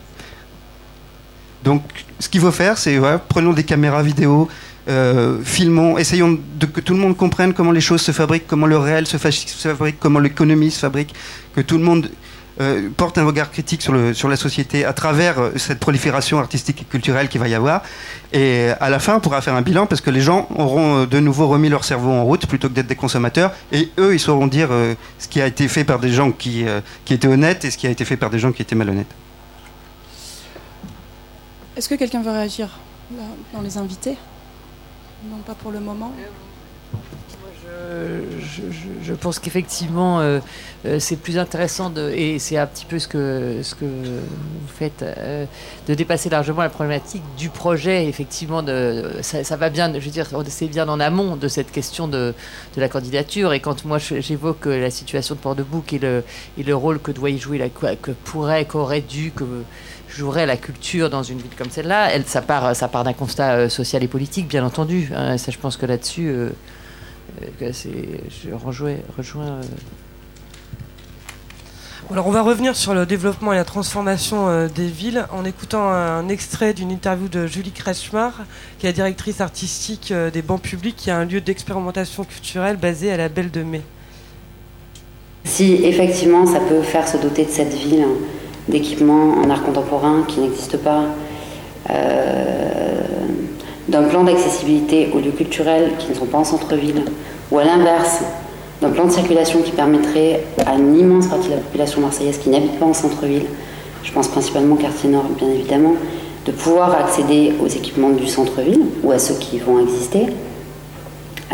Donc, ce qu'il faut faire, c'est, ouais, prenons des caméras vidéo, Euh, filmons, essayons de que tout le monde comprenne comment les choses se fabriquent, comment le réel se, fa- se fabrique, comment l'économie se fabrique, que tout le monde euh, porte un regard critique sur, le, sur la société à travers euh, cette prolifération artistique et culturelle qu'il va y avoir. Et à la fin, on pourra faire un bilan parce que les gens auront euh, de nouveau remis leur cerveau en route plutôt que d'être des consommateurs. Et eux, ils sauront dire euh, ce qui a été fait par des gens qui, euh, qui étaient honnêtes et ce qui a été fait par des gens qui étaient malhonnêtes. Est-ce que quelqu'un veut réagir là, dans les invités ? Non, pas pour le moment. Moi, je, je, je pense qu'effectivement, euh, euh, c'est plus intéressant, de, et c'est un petit peu ce que, ce que vous faites, euh, de dépasser largement la problématique du projet. Effectivement, de, ça, ça va bien, je veux dire, c'est bien en amont de cette question de, de la candidature. Et quand moi, j'évoque la situation de Port-de-Bouc et le, et le rôle que doit y jouer, la, que pourrait, qu'aurait dû, que jouerait la culture dans une ville comme celle-là, elle, ça part, ça part d'un constat euh, social et politique, bien entendu. Hein, ça, je pense que là-dessus, euh, euh, c'est, je rejoins, rejoins euh, Alors on va revenir sur le développement et la transformation euh, des villes en écoutant un extrait d'une interview de Julie Kretschmar, qui est la directrice artistique euh, des bancs publics, qui est un lieu d'expérimentation culturelle basé à la Belle de Mai. Si effectivement ça peut faire se doter de cette ville d'équipements en art contemporain qui n'existent pas, euh, d'un plan d'accessibilité aux lieux culturels qui ne sont pas en centre-ville, ou à l'inverse, d'un plan de circulation qui permettrait à une immense partie de la population marseillaise qui n'habite pas en centre-ville, je pense principalement au quartier nord bien évidemment, de pouvoir accéder aux équipements du centre-ville ou à ceux qui vont exister. Euh,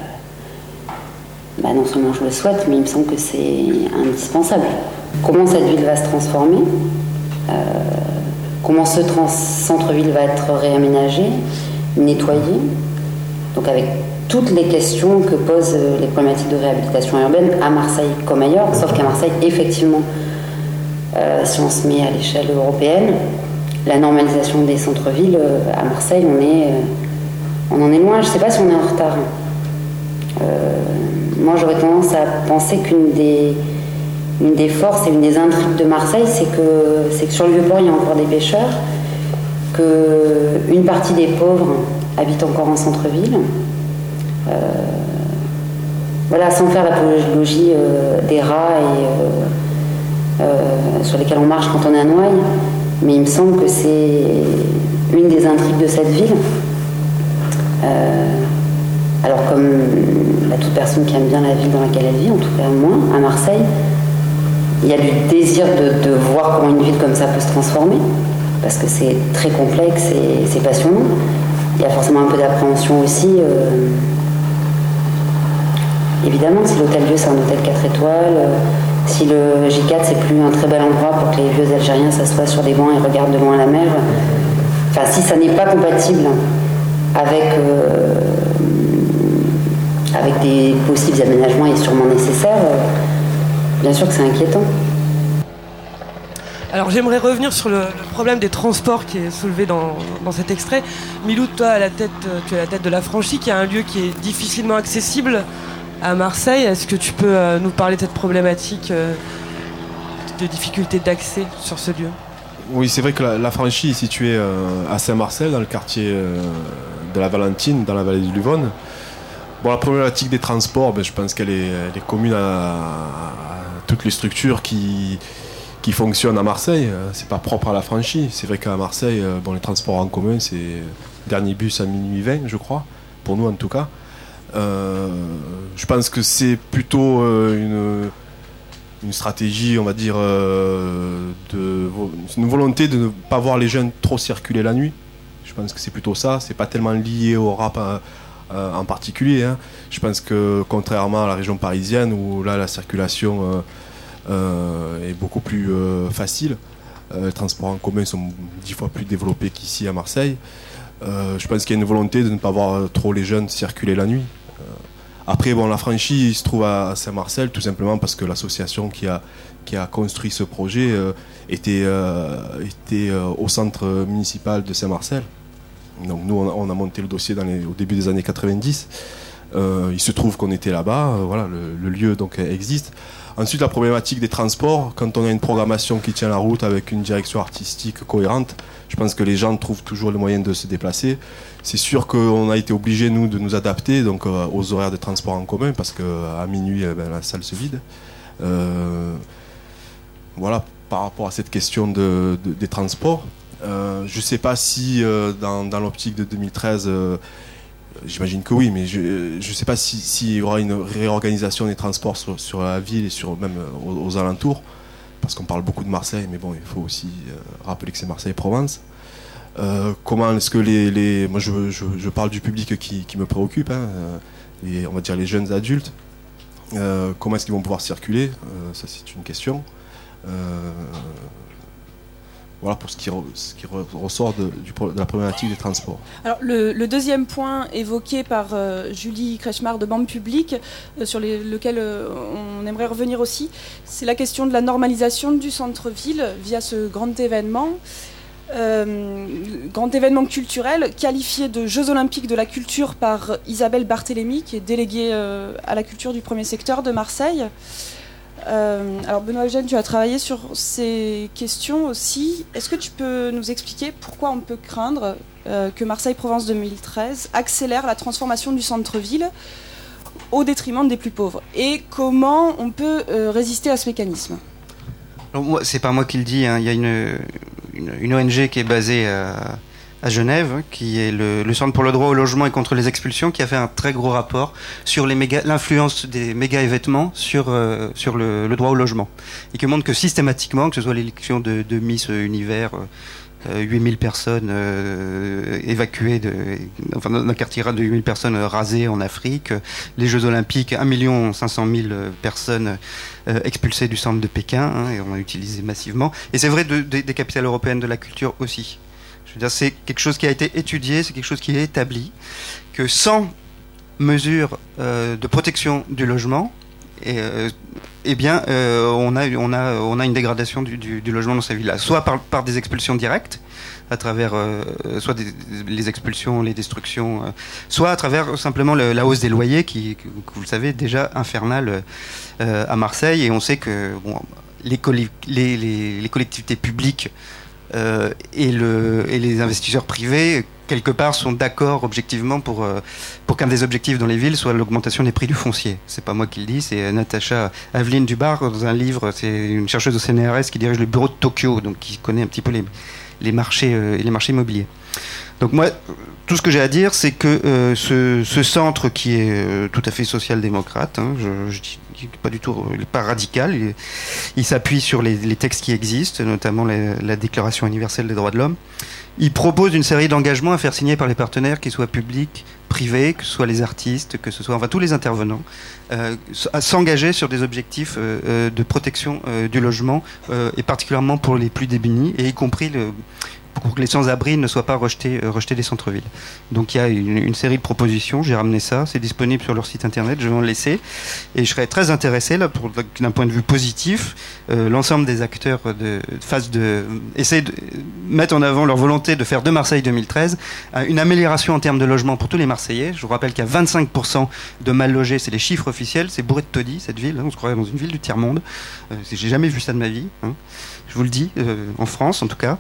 bah non seulement je le souhaite, mais il me semble que c'est indispensable. Comment cette ville va se transformer, euh, comment ce trans- centre-ville va être réaménagé, nettoyé, donc avec toutes les questions que posent les problématiques de réhabilitation urbaine à Marseille comme ailleurs, sauf qu'à Marseille, effectivement, euh, si on se met à l'échelle européenne, la normalisation des centres-villes, euh, à Marseille, on, est, euh, on en est loin. Je ne sais pas si on est en retard. Euh, moi, j'aurais tendance à penser qu'une des, une des forces et une des intrigues de Marseille, c'est que, c'est que sur le Vieux-Port, il y a encore des pêcheurs, qu'une partie des pauvres habite encore en centre-ville. Euh, voilà, sans faire l'apologie euh, des rats et, euh, euh, sur lesquels on marche quand on est à Noailles, mais il me semble que c'est une des intrigues de cette ville. Euh, alors comme bah, toute personne qui aime bien la ville dans laquelle elle vit, en tout cas moi, à Marseille, il y a du désir de, de voir comment une ville comme ça peut se transformer, parce que c'est très complexe et c'est passionnant. Il y a forcément un peu d'appréhension aussi. Euh, Évidemment, si l'hôtel-Dieu c'est un hôtel quatre étoiles, euh, si le J quatre c'est plus un très bel endroit pour que les vieux Algériens s'assoient sur des bancs et regardent de loin la mer, enfin si ça n'est pas compatible avec, euh, avec des possibles aménagements et sûrement nécessaires, euh, bien sûr que c'est inquiétant. Alors j'aimerais revenir sur le, le problème des transports qui est soulevé dans, dans cet extrait. Milou, toi à la tête, tu es à la tête de la Franchie, qui est un lieu qui est difficilement accessible à Marseille. Est-ce que tu peux euh, nous parler de cette problématique euh, de difficulté d'accès sur ce lieu ? Oui, c'est vrai que la, la Franchie est située euh, à Saint-Marcel, dans le quartier euh, de la Valentine, dans la vallée du Luvonne. Bon, la problématique des transports, ben, je pense qu'elle est, elle est commune à, à toutes les structures qui, qui fonctionnent à Marseille. C'est pas propre à la Franchie. C'est vrai qu'à Marseille, euh, bon, les transports en commun, c'est dernier bus à minuit vingt, je crois, pour nous en tout cas. Euh, je pense que c'est plutôt euh, une, une stratégie, on va dire, euh, de, une volonté de ne pas voir les jeunes trop circuler la nuit. Je pense que c'est plutôt ça. C'est pas tellement lié au rap euh, euh, en particulier. Hein. Je pense que contrairement à la région parisienne où là la circulation euh, euh, est beaucoup plus euh, facile, euh, les transports en commun sont dix fois plus développés qu'ici à Marseille. Euh, je pense qu'il y a une volonté de ne pas voir trop les jeunes circuler la nuit. Euh, après, bon, la Franchie se trouve à Saint-Marcel, tout simplement parce que l'association qui a, qui a construit ce projet euh, était, euh, était euh, au centre municipal de Saint-Marcel. Donc nous, on a, on a monté le dossier dans les, au début des années quatre-vingt-dix. Euh, il se trouve qu'on était là-bas, euh, voilà, le, le lieu donc existe. Ensuite, la problématique des transports, quand on a une programmation qui tient la route avec une direction artistique cohérente, je pense que les gens trouvent toujours le moyen de se déplacer. C'est sûr qu'on a été obligés, nous, de nous adapter donc, euh, aux horaires de transport en commun, parce qu'à minuit, eh ben, la salle se vide. Euh, voilà, par rapport à cette question de, de, des transports. Euh, je ne sais pas si, euh, dans, dans l'optique de deux mille treize, euh, j'imagine que oui, mais je ne sais pas s'il si y aura une réorganisation des transports sur, sur la ville et sur, même aux, aux alentours. Parce qu'on parle beaucoup de Marseille, mais bon, il faut aussi euh, rappeler que c'est Marseille-Provence. Euh, comment est-ce que les, les moi je, je, je parle du public qui, qui me préoccupe, hein, les, on va dire les jeunes adultes. Euh, comment est-ce qu'ils vont pouvoir circuler euh, ça c'est une question. Euh, Voilà pour ce qui, re, ce qui re, ressort de, du, de la problématique des transports. Alors, le, le deuxième point évoqué par euh, Julie Kretschmar de Banque Publique, euh, sur les, lequel euh, on aimerait revenir aussi, c'est la question de la normalisation du centre-ville via ce grand événement. Euh, grand événement culturel qualifié de Jeux Olympiques de la culture par Isabelle Barthélémy, qui est déléguée euh, à la culture du premier secteur de Marseille. Euh, alors Benoît Eugène, tu as travaillé sur ces questions aussi. Est-ce que tu peux nous expliquer pourquoi on peut craindre euh, que Marseille-Provence deux mille treize accélère la transformation du centre-ville au détriment des plus pauvres? Et comment on peut euh, résister à ce mécanisme? Alors, moi, c'est pas moi qui le dis, hein. Il y a une, une, une O N G qui est basée à, à Genève, qui est le, le Centre pour le droit au logement et contre les expulsions, qui a fait un très gros rapport sur les méga, l'influence des méga-événements sur, euh, sur le, le droit au logement. Et qui montre que systématiquement, que ce soit l'élection de, de Miss Univers, euh, huit mille personnes euh, évacuées, de, enfin d'un quartier de huit mille personnes rasées en Afrique, les Jeux Olympiques, un million cinq cent mille personnes euh, expulsées du centre de Pékin, hein, et on a utilisé massivement. Et c'est vrai de, de, des capitales européennes de la culture aussi. Je veux dire, c'est quelque chose qui a été étudié, c'est quelque chose qui est établi, que sans mesures euh, de protection du logement, et, euh, eh bien, euh, on, a, on, a, on a une dégradation du, du, du logement dans ces villes-là, soit par, par des expulsions directes, à travers euh, soit des, les expulsions, les destructions, euh, soit à travers simplement le, la hausse des loyers, qui, que, que vous le savez, déjà infernale euh, à Marseille, et on sait que bon, les, colli- les, les, les collectivités publiques Euh, et, le, et les investisseurs privés, quelque part, sont d'accord objectivement pour, euh, pour qu'un des objectifs dans les villes soit l'augmentation des prix du foncier. C'est pas moi qui le dis, c'est Natacha Aveline Dubar dans un livre, c'est une chercheuse au C N R S qui dirige le bureau de Tokyo, donc qui connaît un petit peu les, les, marchés, euh, les marchés immobiliers. Donc moi, tout ce que j'ai à dire, c'est que euh, ce, ce centre qui est euh, tout à fait social-démocrate, hein, je, je dis pas du tout, il est pas radical, il, il s'appuie sur les, les textes qui existent, notamment la, la Déclaration universelle des droits de l'homme. Il propose une série d'engagements à faire signer par les partenaires, qu'ils soient publics, privés, que ce soit les artistes, que ce soit enfin tous les intervenants, euh, à s'engager sur des objectifs euh, de protection euh, du logement, euh, et particulièrement pour les plus démunis, et y compris le pour que les sans-abri ne soient pas rejetés, euh, rejetés des centres-villes. Donc il y a une, une série de propositions, j'ai ramené ça, c'est disponible sur leur site internet, je vais en laisser, et je serais très intéressé, là, pour, d'un point de vue positif, euh, l'ensemble des acteurs de, de phase de essayer de mettre en avant leur volonté de faire de Marseille deux mille treize une amélioration en termes de logement pour tous les Marseillais. Je vous rappelle qu'il y a vingt-cinq pour cent de mal logés, c'est les chiffres officiels, c'est bourré de taudis, cette ville, hein, on se croirait dans une ville du tiers-monde, euh, j'ai jamais vu ça de ma vie, hein, je vous le dis, euh, en France en tout cas.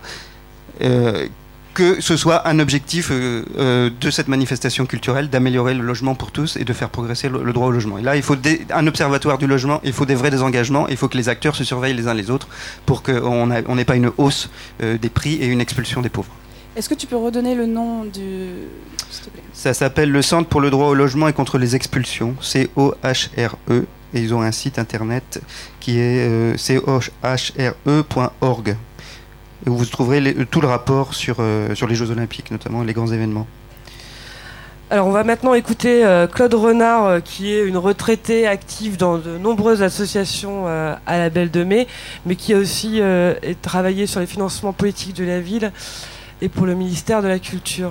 Euh, que ce soit un objectif euh, euh, de cette manifestation culturelle d'améliorer le logement pour tous et de faire progresser le, le droit au logement. Et là, il faut des, un observatoire du logement, il faut des vrais désengagements, il faut que les acteurs se surveillent les uns les autres pour qu'on n'ait pas une hausse euh, des prix et une expulsion des pauvres. Est-ce que tu peux redonner le nom du... S'il te plaît. Ça s'appelle le Centre pour le droit au logement et contre les expulsions, C O H R E, et ils ont un site internet qui est euh, C O H R E point org. Et vous trouverez les, tout le rapport sur, euh, sur les Jeux Olympiques, notamment les grands événements. Alors on va maintenant écouter euh, Claude Renard, euh, qui est une retraitée active dans de nombreuses associations euh, à la Belle de Mai, mais qui a aussi euh, travaillé sur les financements politiques de la ville et pour le ministère de la Culture.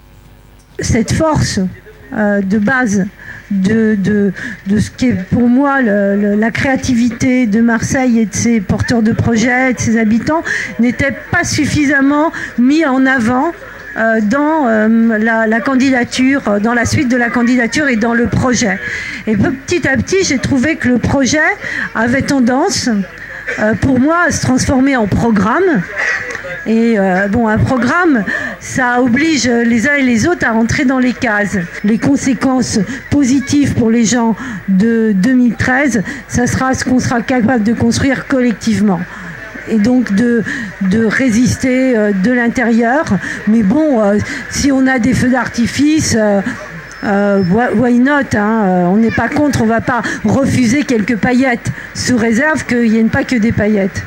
Cette force euh, de base de, de, de ce qui est pour moi le, le, la créativité de Marseille et de ses porteurs de projets et de ses habitants n'était pas suffisamment mis en avant euh, dans euh, la, la candidature, dans la suite de la candidature et dans le projet. Et petit à petit, j'ai trouvé que le projet avait tendance, euh, pour moi, à se transformer en programme. Et euh, bon, un programme, ça oblige les uns et les autres à rentrer dans les cases. Les conséquences positives pour les gens de deux mille treize, ça sera ce qu'on sera capable de construire collectivement. Et donc de, de résister euh, de l'intérieur. Mais bon, euh, si on a des feux d'artifice... Euh, Euh, why not, hein, euh, on n'est pas contre, on ne va pas refuser quelques paillettes sous réserve qu'il n'y ait pas que des paillettes.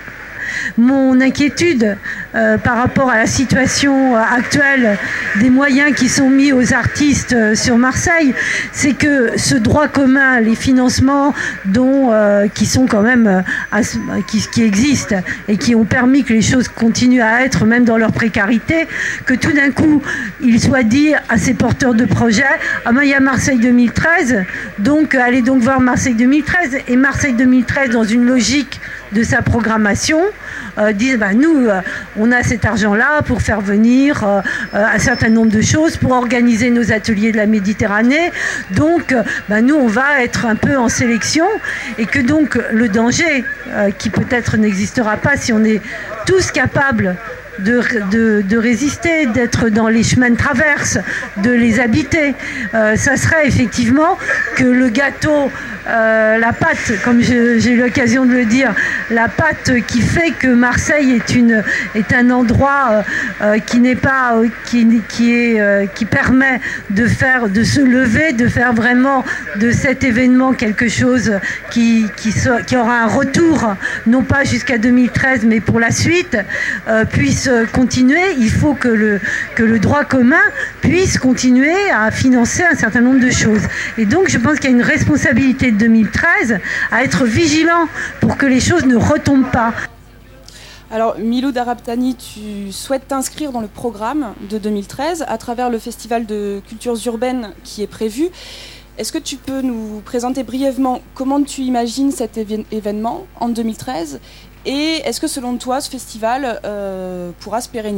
Mon inquiétude euh, par rapport à la situation actuelle des moyens qui sont mis aux artistes euh, sur Marseille, c'est que ce droit commun, les financements dont, euh, qui sont quand même euh, as, qui, qui existent et qui ont permis que les choses continuent à être, même dans leur précarité, que tout d'un coup, il soit dit à ces porteurs de projets, ah ben il y a Marseille deux mille treize, donc allez donc voir Marseille deux mille treize, et Marseille deux mille treize dans une logique de sa programmation, euh, disent bah, nous, euh, on on a cet argent-là pour faire venir euh, un certain nombre de choses, pour organiser nos ateliers de la Méditerranée. Donc, ben, nous, on va être un peu en sélection et que donc le danger, euh, qui peut-être n'existera pas si on est tous capables De, de, de résister, d'être dans les chemins de traverse, de les habiter. Euh, ça serait effectivement que le gâteau, euh, la pâte, comme je, j'ai eu l'occasion de le dire, la pâte qui fait que Marseille est, une, est un endroit euh, euh, qui n'est pas, euh, qui, qui, est, euh, qui permet de, faire, de se lever, de faire vraiment de cet événement quelque chose qui, qui, so, qui aura un retour, non pas jusqu'à deux mille treize, mais pour la suite, euh, puisse continuer. Il faut que le, que le droit commun puisse continuer à financer un certain nombre de choses. Et donc, je pense qu'il y a une responsabilité de deux mille treize à être vigilant pour que les choses ne retombent pas. Alors, Miloud Arabtani, tu souhaites t'inscrire dans le programme de deux mille treize à travers le Festival de cultures urbaines qui est prévu. Est-ce que tu peux nous présenter brièvement comment tu imagines cet évén- événement en deux mille treize ? Et est-ce que selon toi, ce festival euh, pourra se pérenniser ?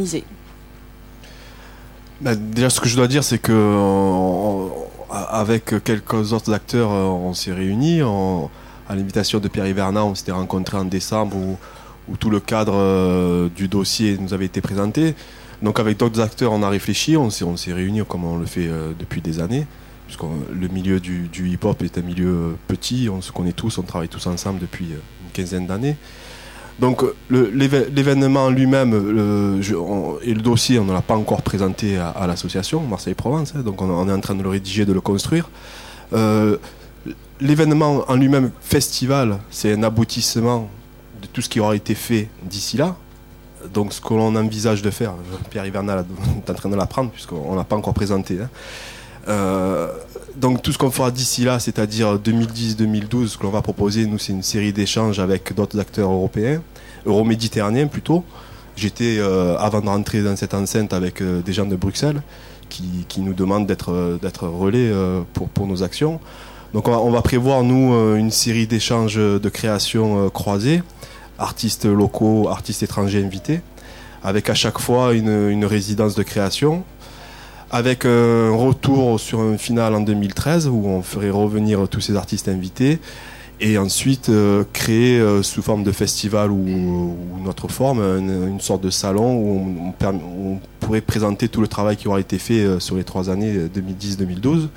Ben, déjà, ce que je dois dire, c'est que on, avec quelques autres acteurs, on s'est réunis. On, à l'invitation de Pierre Hivernat, on s'était rencontrés en décembre où, où tout le cadre euh, du dossier nous avait été présenté. Donc avec d'autres acteurs, on a réfléchi, on s'est, on s'est réunis comme on le fait euh, depuis des années. Puisque le milieu du, du hip-hop est un milieu petit, on se connaît tous, on travaille tous ensemble depuis une quinzaine d'années. Donc le, l'événement lui-même le, je, on, et le dossier, on ne l'a pas encore présenté à, à l'association Marseille-Provence, hein, donc on, on est en train de le rédiger, de le construire. Euh, l'événement en lui-même, festival, c'est un aboutissement de tout ce qui aura été fait d'ici là. Donc ce que l'on envisage de faire, Pierre Hivernat est en train de l'apprendre puisqu'on ne l'a pas encore présenté. Hein. Euh, donc tout ce qu'on fera d'ici là, c'est-à-dire deux mille dix deux mille douze, ce que l'on va proposer, nous, c'est une série d'échanges avec d'autres acteurs européens, euro-méditerranéens plutôt. J'étais, euh, avant de rentrer dans cette enceinte, avec euh, des gens de Bruxelles qui, qui nous demandent d'être, d'être relais euh, pour, pour nos actions. Donc on va, on va prévoir, nous, euh, une série d'échanges de création euh, croisés, artistes locaux, artistes étrangers invités, avec à chaque fois une, une résidence de création, avec un retour sur un final en deux mille treize où on ferait revenir tous ces artistes invités et ensuite euh, créer euh, sous forme de festival ou, ou une autre forme une, une sorte de salon où on, on, on pourrait présenter tout le travail qui aura été fait euh, sur les trois années deux mille dix deux mille douze,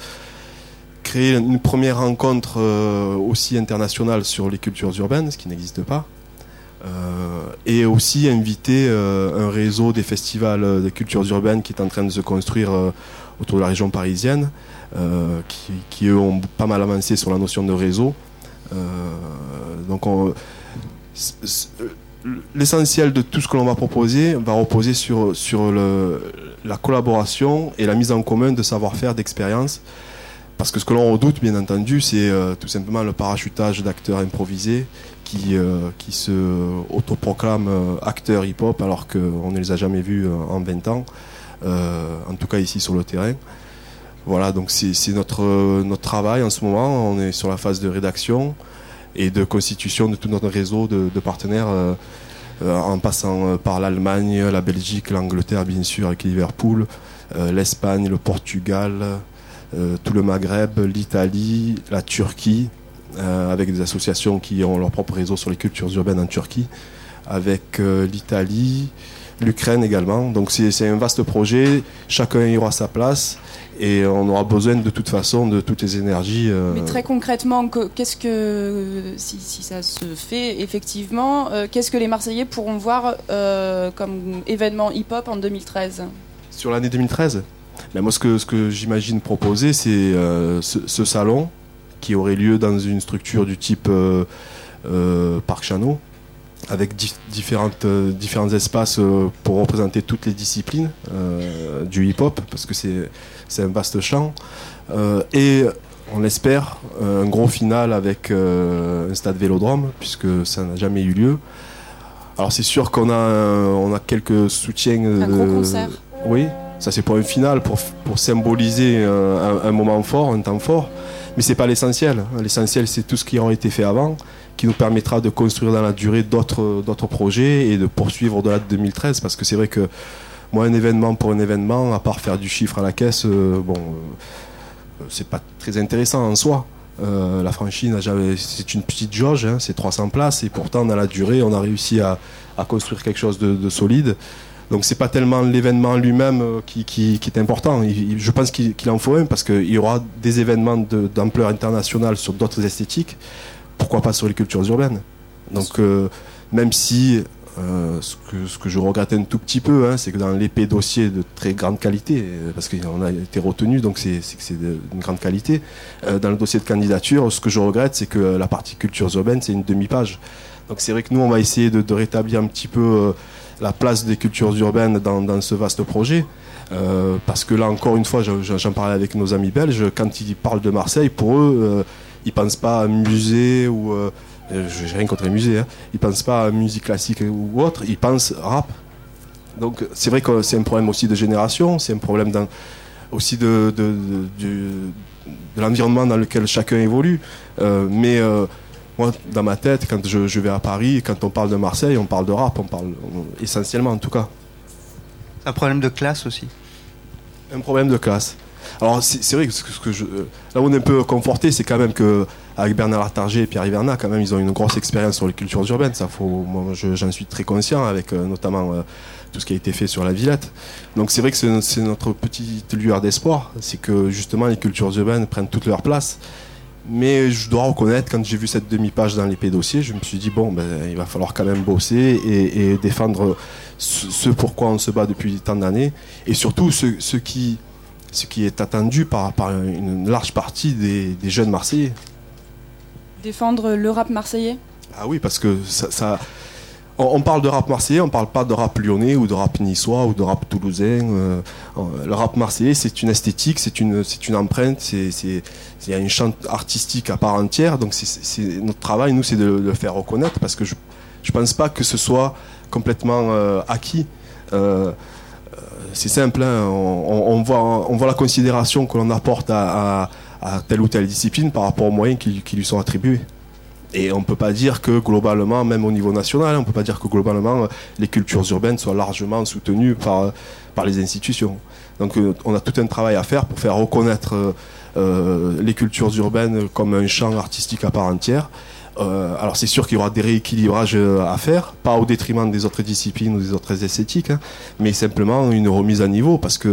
créer une première rencontre euh, aussi internationale sur les cultures urbaines, ce qui n'existe pas. Euh, et aussi inviter euh, un réseau des festivals de cultures urbaines qui est en train de se construire euh, autour de la région parisienne, euh, qui, qui eux ont pas mal avancé sur la notion de réseau. Euh, donc on, c- c- l'essentiel de tout ce que l'on va proposer va reposer sur, sur le, la collaboration et la mise en commun de savoir-faire, d'expériences. Parce que ce que l'on redoute, bien entendu, c'est euh, tout simplement le parachutage d'acteurs improvisés qui, euh, qui se autoproclament euh, acteurs hip-hop alors qu'on ne les a jamais vus euh, en vingt ans, euh, en tout cas ici sur le terrain. Voilà, donc c'est, c'est notre, notre travail en ce moment. On est sur la phase de rédaction et de constitution de tout notre réseau de, de partenaires, euh, euh, en passant par l'Allemagne, la Belgique, l'Angleterre, bien sûr, avec Liverpool, euh, l'Espagne, le Portugal, euh, tout le Maghreb, l'Italie, la Turquie, euh, avec des associations qui ont leur propre réseau sur les cultures urbaines en Turquie, avec euh, l'Italie, l'Ukraine également. Donc c'est, c'est un vaste projet, chacun y aura sa place. Et on aura besoin de toute façon de toutes les énergies. Euh... Mais très concrètement, qu'est-ce que, si, si ça se fait effectivement, euh, qu'est-ce que les Marseillais pourront voir euh, comme événement hip-hop en deux mille treize ? Sur l'année deux mille treize, ben moi, ce que, ce que j'imagine proposer, c'est euh, ce, ce salon qui aurait lieu dans une structure du type euh, euh, Parc Chano, avec di- différentes, euh, différents espaces euh, pour représenter toutes les disciplines euh, du hip-hop, parce que c'est, c'est un vaste champ. Euh, et on l'espère, un gros final avec euh, un stade Vélodrome, puisque ça n'a jamais eu lieu. Alors c'est sûr qu'on a, un, on a quelques soutiens. Un de, gros concert. Oui, ça c'est pour un final, pour, pour symboliser un, un moment fort, un temps fort. Mais c'est pas l'essentiel. L'essentiel, c'est tout ce qui aura été fait avant, qui nous permettra de construire dans la durée d'autres, d'autres projets et de poursuivre au-delà de deux mille treize. Parce que c'est vrai que moi, un événement pour un événement, à part faire du chiffre à la caisse, euh, bon, euh, c'est pas très intéressant en soi. Euh, la franchise n'a jamais, c'est une petite jauge, hein, c'est trois cents places, et pourtant dans la durée, on a réussi à, à construire quelque chose de, de solide. Donc c'est pas tellement l'événement lui-même qui, qui, qui est important. Il, je pense qu'il, qu'il en faut un, parce qu'il y aura des événements de, d'ampleur internationale sur d'autres esthétiques. Pourquoi pas sur les cultures urbaines? Donc euh, même si euh, ce, que, ce que je regrette un tout petit peu, hein, c'est que dans l'épais dossier de très grande qualité, parce qu'on a été retenu, donc c'est, c'est que c'est d'une grande qualité, euh, dans le dossier de candidature, ce que je regrette, c'est que la partie cultures urbaines, c'est une demi-page. Donc c'est vrai que nous, on va essayer de, de rétablir un petit peu euh, la place des cultures urbaines dans, dans ce vaste projet. Euh, parce que là, encore une fois, j'en, j'en parlais avec nos amis belges, quand ils parlent de Marseille, pour eux, euh, ils pensent pas à musée ou... Euh, j'ai rien contre les musées, hein, ils pensent pas à musique classique ou autre, ils pensent rap. Donc c'est vrai que c'est un problème aussi de génération, c'est un problème dans, aussi de, de, de, de, de l'environnement dans lequel chacun évolue. Euh, mais euh, moi, dans ma tête, quand je, je vais à Paris, quand on parle de Marseille, on parle de rap, on parle on, essentiellement en tout cas. Un problème de classe aussi. Un problème de classe. Alors c'est, c'est vrai que, ce que je, là où on est un peu conforté, c'est quand même que avec Bernard Artargé et Pierre Hivernat, quand même, ils ont une grosse expérience sur les cultures urbaines. Ça, faut, moi, je, j'en suis très conscient, avec euh, notamment euh, tout ce qui a été fait sur la Villette. Donc c'est vrai que c'est, c'est notre petite lueur d'espoir, c'est que justement les cultures urbaines prennent toute leur place. Mais je dois reconnaître, quand j'ai vu cette demi-page dans l'épée dossier, je me suis dit bon, ben, il va falloir quand même bosser et, et défendre ce, ce pourquoi on se bat depuis tant d'années, et surtout ce, ce qui ce qui est attendu par, par une large partie des, des jeunes Marseillais. Défendre le rap marseillais? Ah oui, parce que ça, ça on, on parle de rap marseillais, on parle pas de rap lyonnais ou de rap niçois ou de rap toulousain. Euh, le rap marseillais, c'est une esthétique, c'est une, c'est une empreinte, c'est, c'est, il y a une chante artistique à part entière. Donc c'est, c'est, notre travail, nous, c'est de le faire reconnaître, parce que je, je pense pas que ce soit complètement euh, acquis. Euh, c'est simple, hein, on, on, voit, on voit la considération que l'on apporte à, à, à telle ou telle discipline par rapport aux moyens qui, qui lui sont attribués. Et on ne peut pas dire que globalement, même au niveau national, on ne peut pas dire que globalement les cultures urbaines soient largement soutenues par, par les institutions. Donc on a tout un travail à faire pour faire reconnaître euh, les cultures urbaines comme un champ artistique à part entière. Euh, alors c'est sûr qu'il y aura des rééquilibrages à faire, pas au détriment des autres disciplines ou des autres esthétiques, hein, mais simplement une remise à niveau, parce que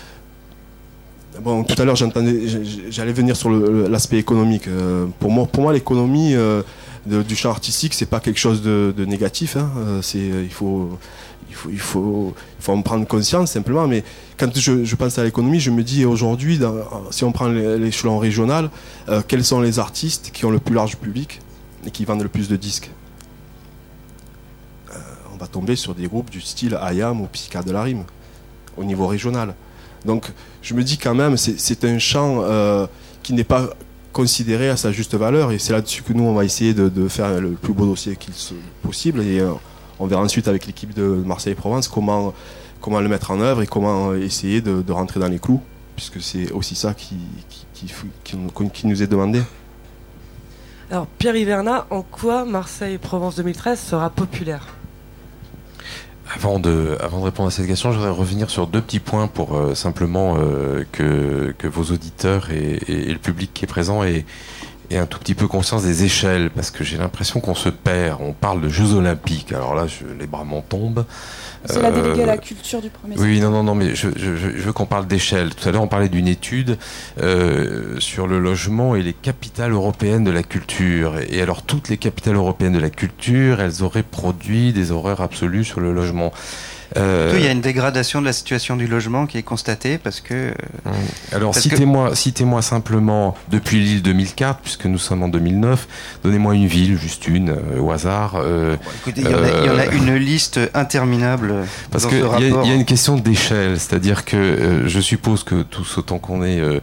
bon, tout à l'heure j'entendais, j'allais venir sur le, l'aspect économique. Euh, pour moi, pour moi, l'économie euh, de, du champ artistique, c'est pas quelque chose de, de négatif. Hein, euh, c'est, il faut, il faut, il faut, il faut en prendre conscience simplement. Mais quand je, je pense à l'économie, je me dis aujourd'hui, dans, si on prend l'échelon régional, euh, quels sont les artistes qui ont le plus large public et qui vendent le plus de disques? euh, On va tomber sur des groupes du style Ayam ou Psychiatre de la Rime au niveau régional. Donc je me dis quand même, c'est, c'est un champ euh, qui n'est pas considéré à sa juste valeur, et c'est là-dessus que nous on va essayer de, de faire le plus beau dossier qu'il soit possible, et euh, on verra ensuite avec l'équipe de Marseille-Provence comment, comment le mettre en œuvre et comment essayer de, de rentrer dans les clous, puisque c'est aussi ça qui, qui, qui, qui, qui nous est demandé. Alors Pierre Hivernat, en quoi Marseille-Provence deux mille treize sera populaire? Avant de, avant de répondre à cette question, je voudrais revenir sur deux petits points pour euh, simplement euh, que, que vos auditeurs et, et, et le public qui est présent aient, aient un tout petit peu conscience des échelles, parce que j'ai l'impression qu'on se perd. On parle de Jeux Olympiques, alors là, je, les bras m'en tombent. C'est euh, la déléguée à la culture du premier Oui, non, non, non, mais je, je, je veux qu'on parle d'échelle. Tout à l'heure, on parlait d'une étude euh, sur le logement et les capitales européennes de la culture. Et alors, toutes les capitales européennes de la culture, elles auraient produit des horreurs absolues sur le logement. Euh... Il y a une dégradation de la situation du logement qui est constatée parce que... Alors parce citez-moi, que... citez-moi simplement, depuis l'île deux mille quatre, puisque nous sommes en deux mille neuf, donnez-moi une ville, juste une, euh, au hasard. Euh, bon, écoutez, il y, euh... y en a une liste interminable. Parce qu'il y, y a une question d'échelle, c'est-à-dire que euh, je suppose que tous autant qu'on est... Euh,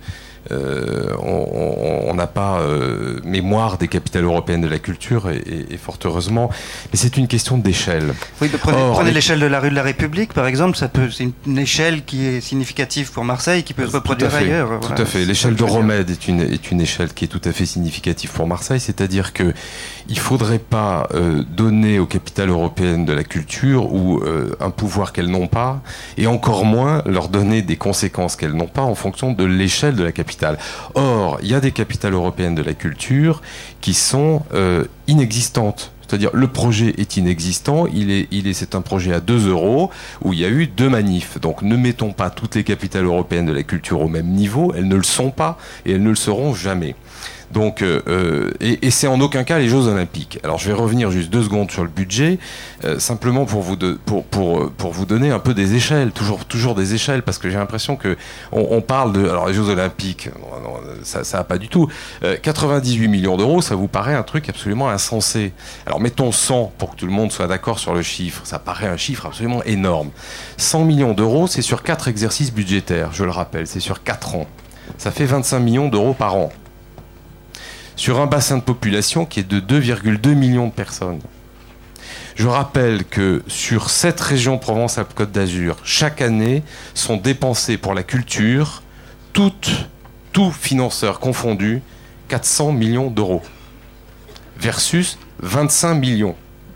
euh, on n'a pas euh, mémoire des capitales européennes de la culture, et, et, et fort heureusement. Mais c'est une question d'échelle. Oui, de prenez, Or, prenez les... l'échelle de la rue de la République, par exemple. Ça peut, c'est une, une échelle qui est significative pour Marseille, qui peut se reproduire tout à fait, ailleurs. Tout voilà. à fait. L'échelle de Romède est une, est une échelle qui est tout à fait significative pour Marseille. C'est-à-dire que il faudrait pas euh, donner aux capitales européennes de la culture ou euh, un pouvoir qu'elles n'ont pas, et encore moins leur donner des conséquences qu'elles n'ont pas en fonction de l'échelle de la capitale. Or, il y a des capitales européennes de la culture qui sont euh, inexistantes. C'est-à-dire, le projet est inexistant, il est, il est, c'est un projet à deux euros, où il y a eu deux manifs. Donc, ne mettons pas toutes les capitales européennes de la culture au même niveau, elles ne le sont pas, et elles ne le seront jamais. Donc, euh, et, et c'est en aucun cas les Jeux Olympiques. Alors, je vais revenir juste deux secondes sur le budget, euh, simplement pour vous, de, pour, pour, pour vous donner un peu des échelles, toujours, toujours des échelles, parce que j'ai l'impression que on, on parle de, alors les Jeux Olympiques, non, non, ça, ça a pas du tout. Euh, quatre-vingt-dix-huit millions d'euros, ça vous paraît un truc absolument insensé. Alors, mettons cent pour que tout le monde soit d'accord sur le chiffre. Ça paraît un chiffre absolument énorme. cent millions d'euros, c'est sur quatre exercices budgétaires. Je le rappelle, c'est sur quatre ans. Ça fait vingt-cinq millions d'euros par an. Sur un bassin de population qui est de deux virgule deux millions de personnes. Je rappelle que sur cette région Provence-Alpes-Côte d'Azur, chaque année sont dépensés pour la culture, toutes, tous financeurs confondus, quatre cents millions d'euros. Versus vingt-cinq millions.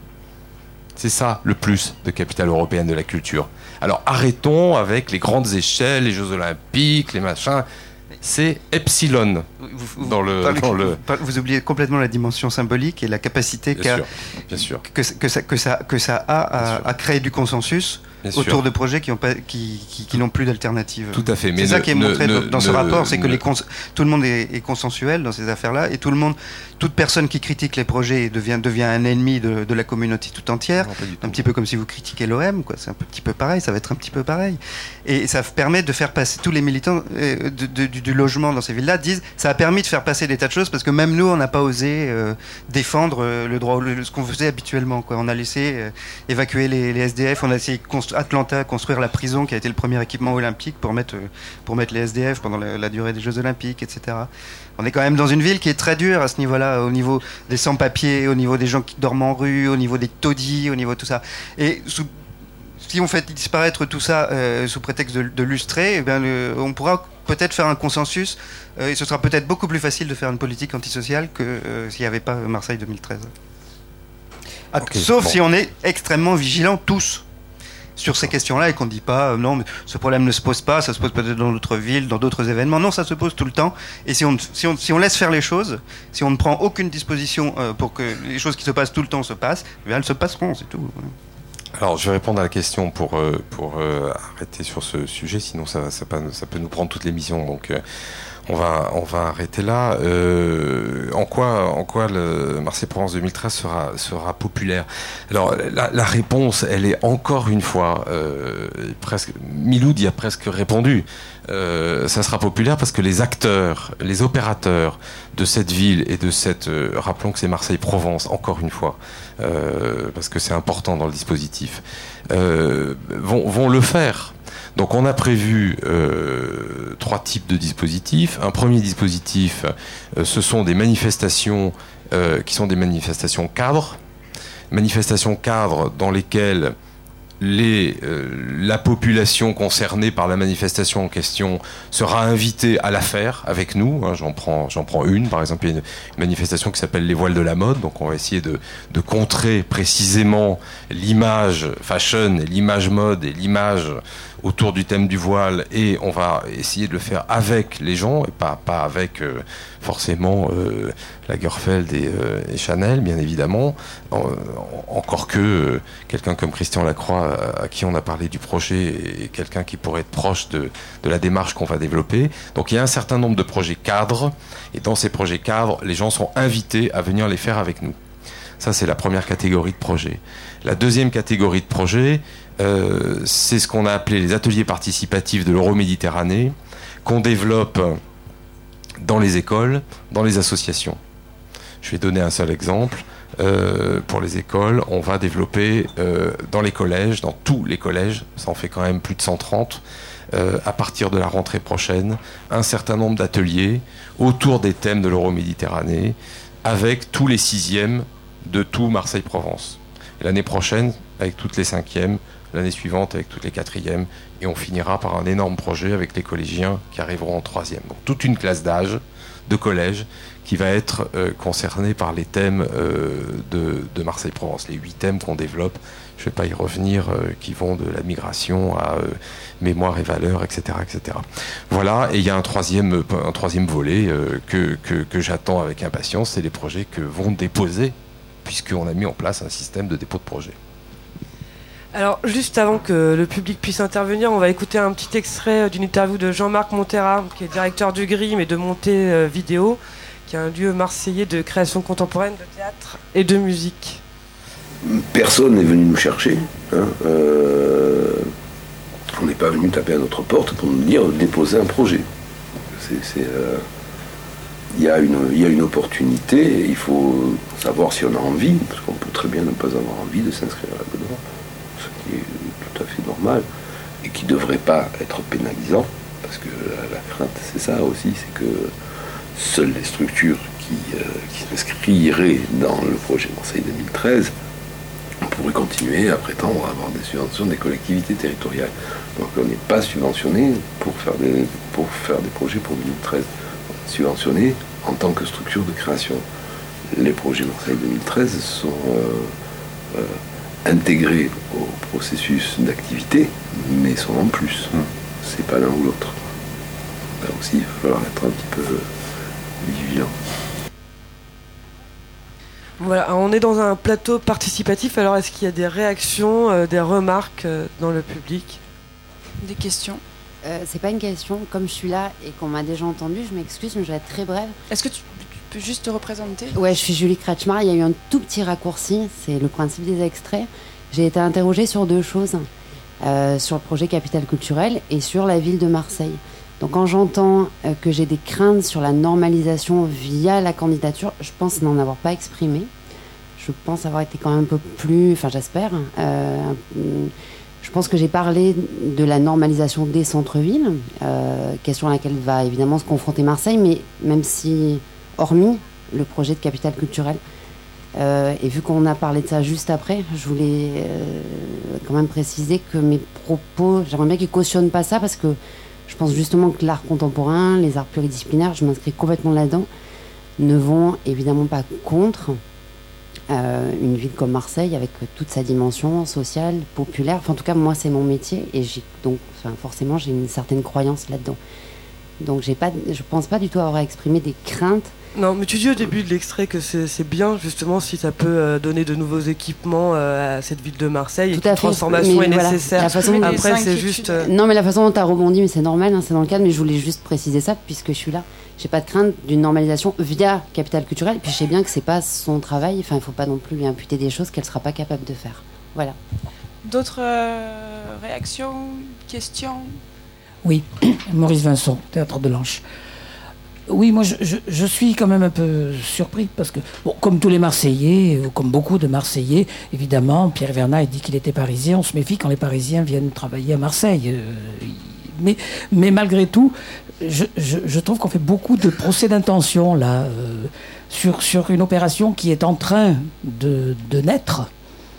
C'est ça le plus de capitale européenne de la culture. Alors arrêtons avec les grandes échelles, les Jeux Olympiques, les machins. C'est epsilon vous, dans le, parlez, dans le... Vous oubliez complètement la dimension symbolique et la capacité bien qu'a, sûr, bien sûr. Que, que, ça, que, ça, que ça a à, à créer du consensus bien autour sûr. de projets qui, ont pas, qui, qui, qui n'ont plus d'alternative. Tout à fait. Mais c'est ne, ça qui est ne, montré ne, dans ne, ce rapport, c'est ne, que les cons, tout le monde est, est consensuel dans ces affaires-là, et tout le monde, toute personne qui critique les projets devient, devient un ennemi de, de la communauté tout entière. Non, un petit peu comme si vous critiquez l'O M, quoi. C'est un petit peu pareil, ça va être un petit peu pareil. Et ça permet de faire passer tous les militants euh, de, de, du, du logement dans ces villes-là disent ça a permis de faire passer des tas de choses parce que même nous on n'a pas osé euh, défendre euh, le droit, le, ce qu'on faisait habituellement, quoi. On a laissé euh, évacuer les, les S D F, on a essayé de constru- Atlanta construire la prison qui a été le premier équipement olympique pour mettre euh, pour mettre les S D F pendant la, la durée des Jeux Olympiques, et cetera. On est quand même dans une ville qui est très dure à ce niveau-là, au niveau des sans-papiers, au niveau des gens qui dorment en rue, au niveau des taudis, au niveau de tout ça. Et sous, si on fait disparaître tout ça euh, sous prétexte de, de lustrer, eh bien le, on pourra peut-être faire un consensus euh, et ce sera peut-être beaucoup plus facile de faire une politique antisociale que euh, s'il n'y avait pas Marseille deux mille treize. Okay, Sauf bon. si on est extrêmement vigilants tous sur ces questions-là et qu'on ne dit pas euh, non mais ce problème ne se pose pas, ça se pose peut-être dans d'autres villes, dans d'autres événements. Non, ça se pose tout le temps. Et si on, si on, si on laisse faire les choses, si on ne prend aucune disposition euh, pour que les choses qui se passent tout le temps se passent, eh bien, elles se passeront, c'est tout. Alors, je vais répondre à la question pour, euh, pour euh, arrêter sur ce sujet, sinon ça, ça, ça peut nous prendre toute l'émission. Donc, euh, on va, on va arrêter là. Euh, en quoi, en quoi le Marseille-Provence deux mille treize sera, sera populaire ? Alors, la, la réponse, elle est encore une fois euh, presque. Miloud y a presque répondu. Euh, ça sera populaire parce que les acteurs, les opérateurs de cette ville et de cette, euh, rappelons que c'est Marseille-Provence, encore une fois, euh, parce que c'est important dans le dispositif, euh, vont, vont le faire. Donc on a prévu euh, trois types de dispositifs. Un premier dispositif, euh, ce sont des manifestations euh, qui sont des manifestations cadres, manifestations cadres dans lesquelles Les, euh, la population concernée par la manifestation en question sera invitée à la faire avec nous. Hein, j'en prends, j'en prends une, par exemple, il y a une, une manifestation qui s'appelle les voiles de la mode. Donc, on va essayer de, de contrer précisément l'image fashion, et l'image mode et l'image autour du thème du voile, et on va essayer de le faire avec les gens et pas pas avec euh, forcément euh, Lagerfeld et, euh, et Chanel, bien évidemment. En, encore que euh, quelqu'un comme Christian Lacroix, à, à qui on a parlé du projet, et quelqu'un qui pourrait être proche de, de la démarche qu'on va développer. Donc il y a un certain nombre de projets cadres, et dans ces projets cadres, les gens sont invités à venir les faire avec nous. Ça, c'est la première catégorie de projets. La deuxième catégorie de projets, euh, c'est ce qu'on a appelé les ateliers participatifs de l'Euroméditerranée, qu'on développe dans les écoles, dans les associations. Je vais donner un seul exemple. Euh, pour les écoles, on va développer euh, dans les collèges, dans tous les collèges, ça en fait quand même plus de cent trente, euh, à partir de la rentrée prochaine, un certain nombre d'ateliers autour des thèmes de l'Euroméditerranée, avec tous les sixièmes de tout Marseille-Provence. Et l'année prochaine, avec toutes les cinquièmes, l'année suivante avec toutes les quatrièmes, et on finira par un énorme projet avec les collégiens qui arriveront en troisième. Donc toute une classe d'âge, de collège, qui va être euh, concernée par les thèmes euh, de, de Marseille-Provence, les huit thèmes qu'on développe, je ne vais pas y revenir, euh, qui vont de la migration à euh, mémoire et valeurs, et cetera, et cetera. Voilà, et il y a un troisième, un troisième volet euh, que, que, que j'attends avec impatience, c'est les projets que vont déposer, puisqu'on a mis en place un système de dépôt de projet. Alors, juste avant que le public puisse intervenir, on va écouter un petit extrait d'une interview de Jean-Marc Montera, qui est directeur du Grim et de Montée euh, Vidéo, qui est un lieu marseillais de création contemporaine, de théâtre et de musique. Personne n'est venu nous chercher. Hein. Euh, on n'est pas venu taper à notre porte pour nous dire déposer un projet. C'est, c'est, euh, il y a une, il y a une opportunité, et il faut savoir si on a envie, parce qu'on peut très bien ne pas avoir envie de s'inscrire là-dedans. Ce qui est tout à fait normal et qui ne devrait pas être pénalisant, parce que la, la crainte, c'est ça aussi, c'est que seules les structures qui, euh, qui s'inscriraient dans le projet Marseille deux mille treize pourraient continuer à prétendre avoir des subventions des collectivités territoriales. Donc on n'est pas subventionné pour faire des, pour faire des projets pour deux mille treize. On est subventionné en tant que structure de création. Les projets Marseille deux mille treize sont euh, euh, intégrés au processus d'activité, mais sont en plus. C'est pas l'un ou l'autre. Là aussi, il va falloir être un petit peu vigilant. Voilà, on est dans un plateau participatif, alors est-ce qu'il y a des réactions, euh, des remarques euh, dans le public ? Des questions ? euh, C'est pas une question, comme je suis là et qu'on m'a déjà entendu, je m'excuse, mais je vais être très brève. Est-ce que tu, tu peux juste te représenter ? Ouais, je suis Julie Kretschmar, il y a eu un tout petit raccourci, c'est le principe des extraits. J'ai été interrogée sur deux choses, euh, sur le projet Capital Culturel et sur la ville de Marseille. Donc quand j'entends euh, que j'ai des craintes sur la normalisation via la candidature, je pense n'en avoir pas exprimé. Je pense avoir été quand même un peu plus, enfin j'espère, euh, je pense que j'ai parlé de la normalisation des centres-villes, euh, question à laquelle va évidemment se confronter Marseille, mais même si, hormis le projet de Capital Culturel, euh, et vu qu'on a parlé de ça juste après, je voulais euh, quand même préciser que mes propos, j'aimerais bien qu'ils ne cautionnent pas ça, parce que je pense justement que l'art contemporain, les arts pluridisciplinaires, je m'inscris complètement là-dedans, ne vont évidemment pas contre euh, une ville comme Marseille avec toute sa dimension sociale, populaire. Enfin, en tout cas, moi, c'est mon métier et j'ai, donc enfin, forcément, j'ai une certaine croyance là-dedans. Donc, j'ai pas, je pense pas du tout avoir exprimé des craintes. Non, mais tu dis au début de l'extrait que c'est, c'est bien, justement, si ça peut euh, donner de nouveaux équipements euh, à cette ville de Marseille, tout et qu'une transformation mais est voilà, nécessaire. Façon, après, c'est juste... Euh... Non, mais la façon dont tu as rebondi, mais c'est normal, hein, c'est dans le cadre, mais je voulais juste préciser ça, puisque je suis là. J'ai pas de crainte d'une normalisation via Capital Culturel, puis je sais bien que c'est pas son travail, enfin, il faut pas non plus lui imputer des choses qu'elle sera pas capable de faire. Voilà. D'autres euh, réactions, questions ? Oui, Maurice Vincent, Théâtre de l'Anche. Oui, moi je, je, je suis quand même un peu surpris parce que, bon, comme tous les Marseillais, ou comme beaucoup de Marseillais, évidemment, Pierre Vernat dit qu'il était parisien, on se méfie quand les Parisiens viennent travailler à Marseille. Euh, mais, mais malgré tout, je, je, je trouve qu'on fait beaucoup de procès d'intention là, euh, sur, sur une opération qui est en train de, de naître,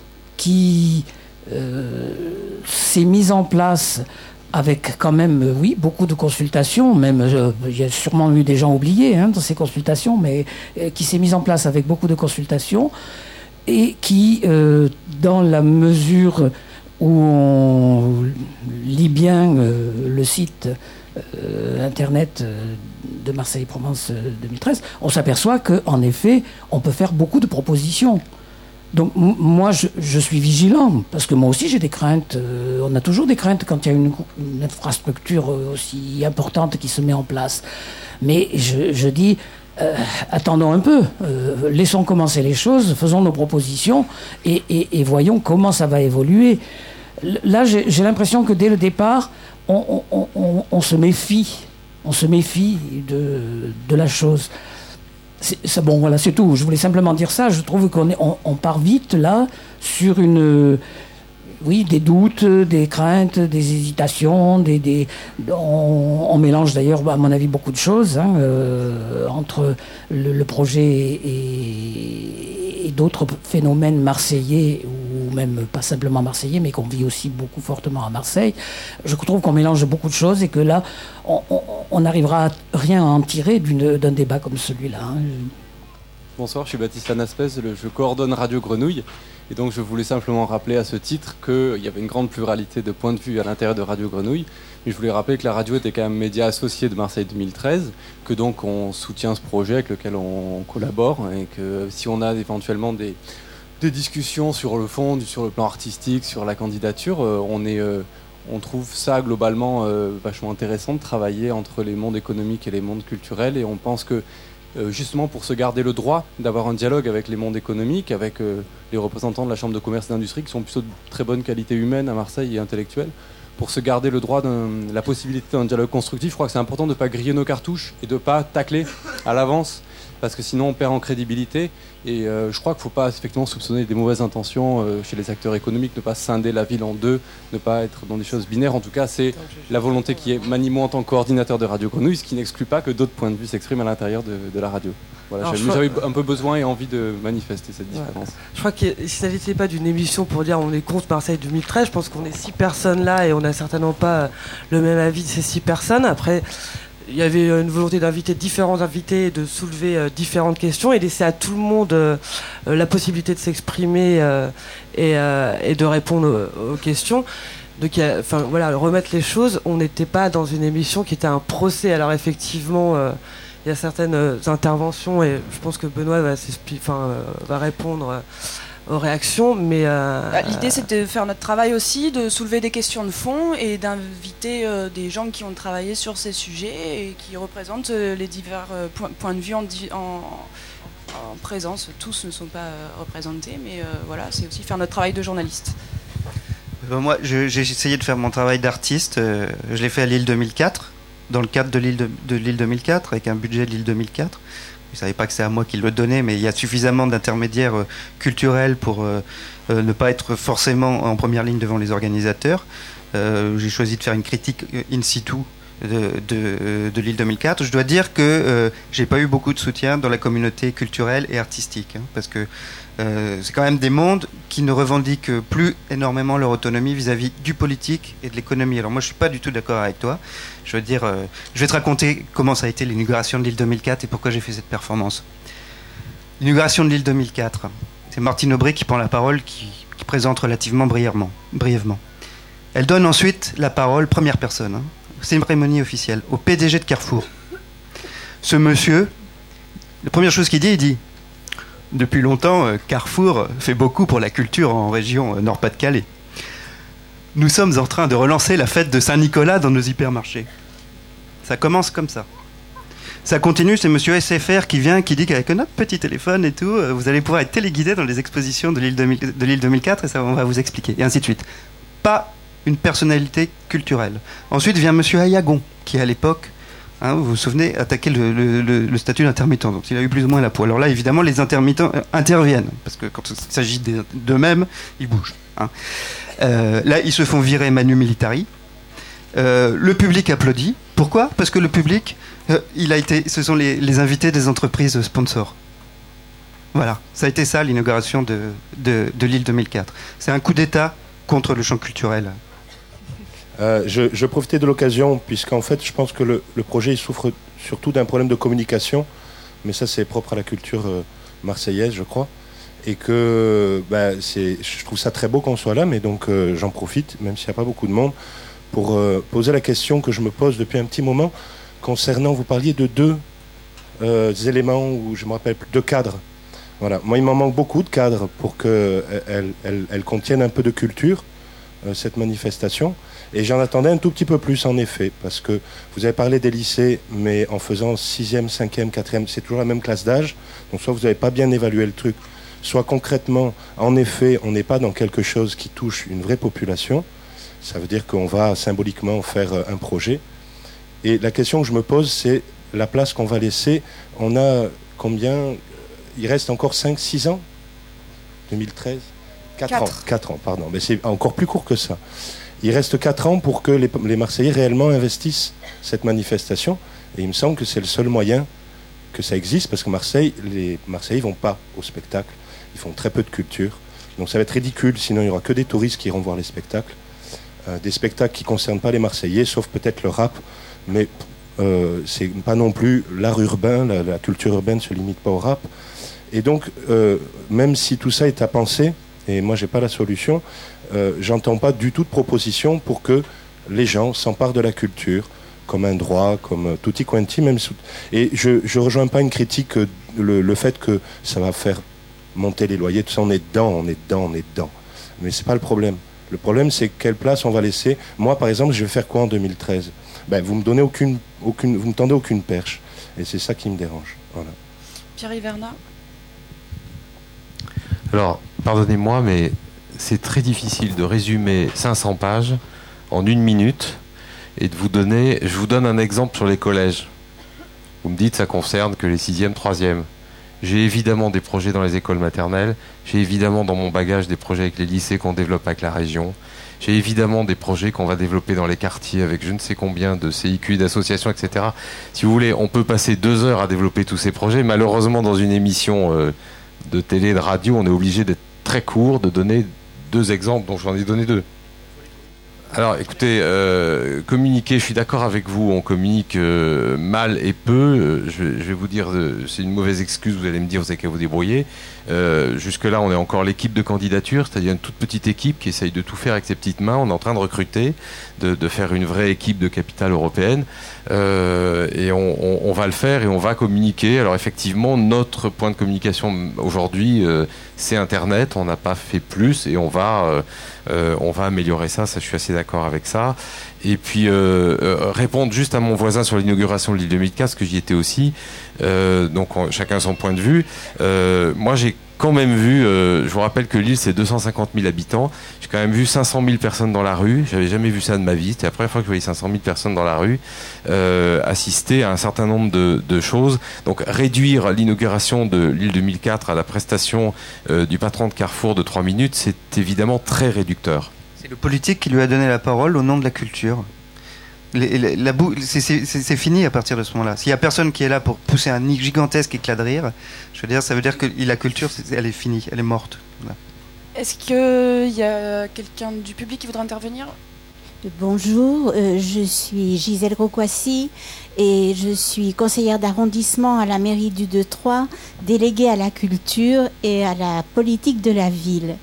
qui euh, s'est mise en place avec quand même, euh, oui, beaucoup de consultations, même, euh, il y a sûrement eu des gens oubliés hein, dans ces consultations, mais euh, qui s'est mise en place avec beaucoup de consultations et qui, euh, dans la mesure où on lit bien euh, le site euh, internet euh, de Marseille-Provence euh, deux mille treize, on s'aperçoit qu'en effet, on peut faire beaucoup de propositions. Donc m- moi je, je suis vigilant parce que moi aussi j'ai des craintes, euh, on a toujours des craintes quand il y a une, une infrastructure aussi importante qui se met en place, mais je, je dis euh, attendons un peu, euh, laissons commencer les choses, faisons nos propositions et, et, et voyons comment ça va évoluer. Là j'ai, j'ai l'impression que dès le départ on, on, on, on se méfie on se méfie de, de la chose. C'est, c'est, bon, voilà, c'est tout. Je voulais simplement dire ça. Je trouve qu'on est, on, on part vite là sur une, oui, des doutes, des craintes, des hésitations, des, des, on, on mélange d'ailleurs, à mon avis, beaucoup de choses hein, euh, entre le, le projet et, et d'autres phénomènes marseillais, ou même pas simplement marseillais, mais qu'on vit aussi beaucoup fortement à Marseille. Je trouve qu'on mélange beaucoup de choses et que là, on n'arrivera rien à en tirer d'une, d'un débat comme celui-là. Hein. Bonsoir, je suis Baptiste Anaspès, je coordonne Radio Grenouille. Et donc je voulais simplement rappeler à ce titre qu'il y avait une grande pluralité de points de vue à l'intérieur de Radio Grenouille. Mais je voulais rappeler que la radio était quand même média associé de Marseille deux mille treize, que donc on soutient ce projet avec lequel on collabore, et que si on a éventuellement des, des discussions sur le fond, sur le plan artistique, sur la candidature, on, est, on trouve ça globalement vachement intéressant de travailler entre les mondes économiques et les mondes culturels, et on pense que justement pour se garder le droit d'avoir un dialogue avec les mondes économiques, avec euh, les représentants de la Chambre de commerce et d'industrie qui sont plutôt de très bonne qualité humaine à Marseille et intellectuelle, pour se garder le droit, d'un, la possibilité d'un dialogue constructif, je crois que c'est important de ne pas griller nos cartouches et de ne pas tacler à l'avance, parce que sinon on perd en crédibilité. Et euh, je crois qu'il ne faut pas effectivement soupçonner des mauvaises intentions euh, chez les acteurs économiques, ne pas scinder la ville en deux, ne pas être dans des choses binaires. En tout cas, c'est la volonté qui est m'anime en tant que coordinateur de Radio Grenouille, ce qui n'exclut pas que d'autres points de vue s'expriment à l'intérieur de, de la radio. Voilà, Alors, j'avais, j'avais un peu besoin et envie de manifester cette différence. Ouais. Je crois qu'il ne s'agissait pas d'une émission pour dire on est contre Marseille deux mille treize. Je pense qu'on est six personnes là et on n'a certainement pas le même avis de ces six personnes. Après, il y avait une volonté d'inviter différents invités, de soulever euh, différentes questions et laisser à tout le monde euh, la possibilité de s'exprimer euh, et, euh, et de répondre aux, aux questions. Donc, enfin voilà, remettre les choses. On n'était pas dans une émission qui était un procès. Alors effectivement, euh, il y a certaines euh, interventions et je pense que Benoît va, enfin, euh, va répondre. Euh, aux réactions, mais... Euh, L'idée, c'est de faire notre travail aussi, de soulever des questions de fond et d'inviter euh, des gens qui ont travaillé sur ces sujets et qui représentent euh, les divers euh, points, points de vue en, en, en présence. Tous ne sont pas euh, représentés, mais euh, voilà, c'est aussi faire notre travail de journaliste. Ben moi, je, j'ai essayé de faire mon travail d'artiste. Euh, je l'ai fait à Lille deux mille quatre, dans le cadre de Lille, de, de Lille deux mille quatre, avec un budget de Lille deux mille quatre. Vous ne savez pas que c'est à moi qui le donnais, mais il y a suffisamment d'intermédiaires euh, culturels pour euh, euh, ne pas être forcément en première ligne devant les organisateurs. Euh, j'ai choisi de faire une critique in situ de, de, de Lille deux mille quatre. Je dois dire que euh, j'ai pas eu beaucoup de soutien dans la communauté culturelle et artistique, hein, parce que euh, c'est quand même des mondes qui ne revendiquent plus énormément leur autonomie vis-à-vis du politique et de l'économie. Alors moi, je suis pas du tout d'accord avec toi. Je veux dire, euh, je vais te raconter comment ça a été l'inauguration de Lille deux mille quatre et pourquoi j'ai fait cette performance. L'inauguration de Lille deux mille quatre, c'est Martine Aubry qui prend la parole, qui, qui présente relativement brièvement, brièvement. Elle donne ensuite la parole, première personne, hein, cérémonie officielle, au P D G de Carrefour. Ce monsieur, la première chose qu'il dit, il dit « Depuis longtemps, Carrefour fait beaucoup pour la culture en région Nord-Pas-de-Calais. Nous sommes en train de relancer la fête de Saint-Nicolas dans nos hypermarchés. » Ça commence comme ça. Ça continue, c'est monsieur S F R qui vient, qui dit qu'avec notre petit téléphone et tout, vous allez pouvoir être téléguidé dans les expositions de Lille deux mille quatre et ça, on va vous expliquer. Et ainsi de suite. Pas une personnalité culturelle. Ensuite vient monsieur Ayagon, qui à l'époque, hein, vous vous souvenez, attaquait le, le, le, le statut d'intermittent. Donc il a eu plus ou moins la peau. Alors là, évidemment, les intermittents interviennent, parce que quand il s'agit d'eux-mêmes, ils bougent. Hein. Euh, là, ils se font virer manu militari. Euh, le public applaudit. Pourquoi ? Parce que le public, euh, il a été, ce sont les, les invités des entreprises sponsors. Voilà, ça a été ça l'inauguration de, de, de Lille deux mille quatre. C'est un coup d'État contre le champ culturel. Euh, je, je profitais de l'occasion, puisqu'en fait, je pense que le, le projet il souffre surtout d'un problème de communication, mais ça, c'est propre à la culture euh, marseillaise, je crois. Et que bah, c'est, je trouve ça très beau qu'on soit là, mais donc euh, j'en profite, même s'il n'y a pas beaucoup de monde, pour euh, poser la question que je me pose depuis un petit moment concernant, vous parliez de deux euh, éléments, où je me rappelle plus, deux cadres. Voilà. Moi, il m'en manque beaucoup de cadres pour qu'elle elle, elle, elle contienne un peu de culture, euh, cette manifestation. Et j'en attendais un tout petit peu plus, en effet, parce que vous avez parlé des lycées, mais en faisant sixième, cinquième, quatrième, c'est toujours la même classe d'âge. Donc soit vous n'avez pas bien évalué le truc, soit concrètement, en effet, on n'est pas dans quelque chose qui touche une vraie population. Ça veut dire qu'on va symboliquement faire un projet. Et la question que je me pose, c'est la place qu'on va laisser. On a combien ? Il reste encore cinq six ans ? deux mille treize ? quatre ans. quatre ans, pardon. Mais c'est encore plus court que ça. Il reste quatre ans pour que les, les Marseillais réellement investissent cette manifestation. Et il me semble que c'est le seul moyen que ça existe, parce que Marseille, les Marseillais ne vont pas au spectacle. Ils font très peu de culture. Donc ça va être ridicule, sinon il n'y aura que des touristes qui iront voir les spectacles. Euh, des spectacles qui ne concernent pas les Marseillais, sauf peut-être le rap. Mais euh, c'est pas non plus l'art urbain, la, la culture urbaine ne se limite pas au rap. Et donc, euh, même si tout ça est à penser, et moi j'ai pas la solution, euh, j'entends pas du tout de proposition pour que les gens s'emparent de la culture comme un droit, comme tutti quanti, même sous... Et je ne rejoins pas une critique, euh, le, le fait que ça va faire monter les loyers, tout ça, on est dedans, on est dedans, on est dedans. Mais c'est pas le problème. Le problème, c'est quelle place on va laisser. Moi, par exemple, je vais faire quoi en deux mille treize? Ben, vous me donnez aucune, aucune, vous me tendez aucune perche. Et c'est ça qui me dérange. Voilà. Pierre Hivernat. Alors, pardonnez-moi, mais c'est très difficile de résumer cinq cents pages en une minute et de vous donner... Je vous donne un exemple sur les collèges. Vous me dites que ça concerne que les sixièmes, troisièmes. J'ai évidemment des projets dans les écoles maternelles. J'ai évidemment dans mon bagage des projets avec les lycées qu'on développe avec la région. J'ai évidemment des projets qu'on va développer dans les quartiers avec je ne sais combien de C I Q, d'associations, et cetera. Si vous voulez, on peut passer deux heures à développer tous ces projets. Malheureusement, dans une émission euh, de télé, de radio, on est obligé d'être très court, de donner deux exemples, dont j'en ai donné deux. Alors, écoutez, euh, communiquer, je suis d'accord avec vous, on communique euh, mal et peu. Euh, je, je vais vous dire, euh, c'est une mauvaise excuse, vous allez me dire, vous avez qu'à vous débrouiller. Euh, jusque-là, on est encore l'équipe de candidature, c'est-à-dire une toute petite équipe qui essaye de tout faire avec ses petites mains. On est en train de recruter, de, de faire une vraie équipe de capitale européenne. Euh, et on, on, on va le faire et on va communiquer. Alors, effectivement, notre point de communication aujourd'hui, euh, c'est Internet. On n'a pas fait plus et on va... Euh, Euh, on va améliorer ça, ça, je suis assez d'accord avec ça. Et puis euh, euh, répondre juste à mon voisin sur l'inauguration de l'île deux mille quatre, parce que j'y étais aussi. Euh, donc on, chacun son point de vue. Euh, moi j'ai quand même vu, euh, je vous rappelle que l'île c'est deux cent cinquante mille habitants. J'ai quand même vu cinq cent mille personnes dans la rue. J'avais jamais vu ça de ma vie. C'était la première fois que je voyais cinq cent mille personnes dans la rue euh, assister à un certain nombre de, de choses. Donc réduire l'inauguration de l'île deux mille quatre à la prestation euh, du patron de Carrefour de trois minutes, c'est évidemment très réducteur. C'est le politique qui lui a donné la parole au nom de la culture. Les, la, la bou- c'est, c'est, c'est fini à partir de ce moment-là. S'il n'y a personne qui est là pour pousser un gigantesque éclat de rire, je veux dire, ça veut dire que la culture, elle est finie, elle est morte. Voilà. Est-ce qu'il y a quelqu'un du public qui voudrait intervenir ? Bonjour, euh, je suis Gisèle Roquassi et je suis conseillère d'arrondissement à la mairie du deux-trois, déléguée à la culture et à la politique de la ville.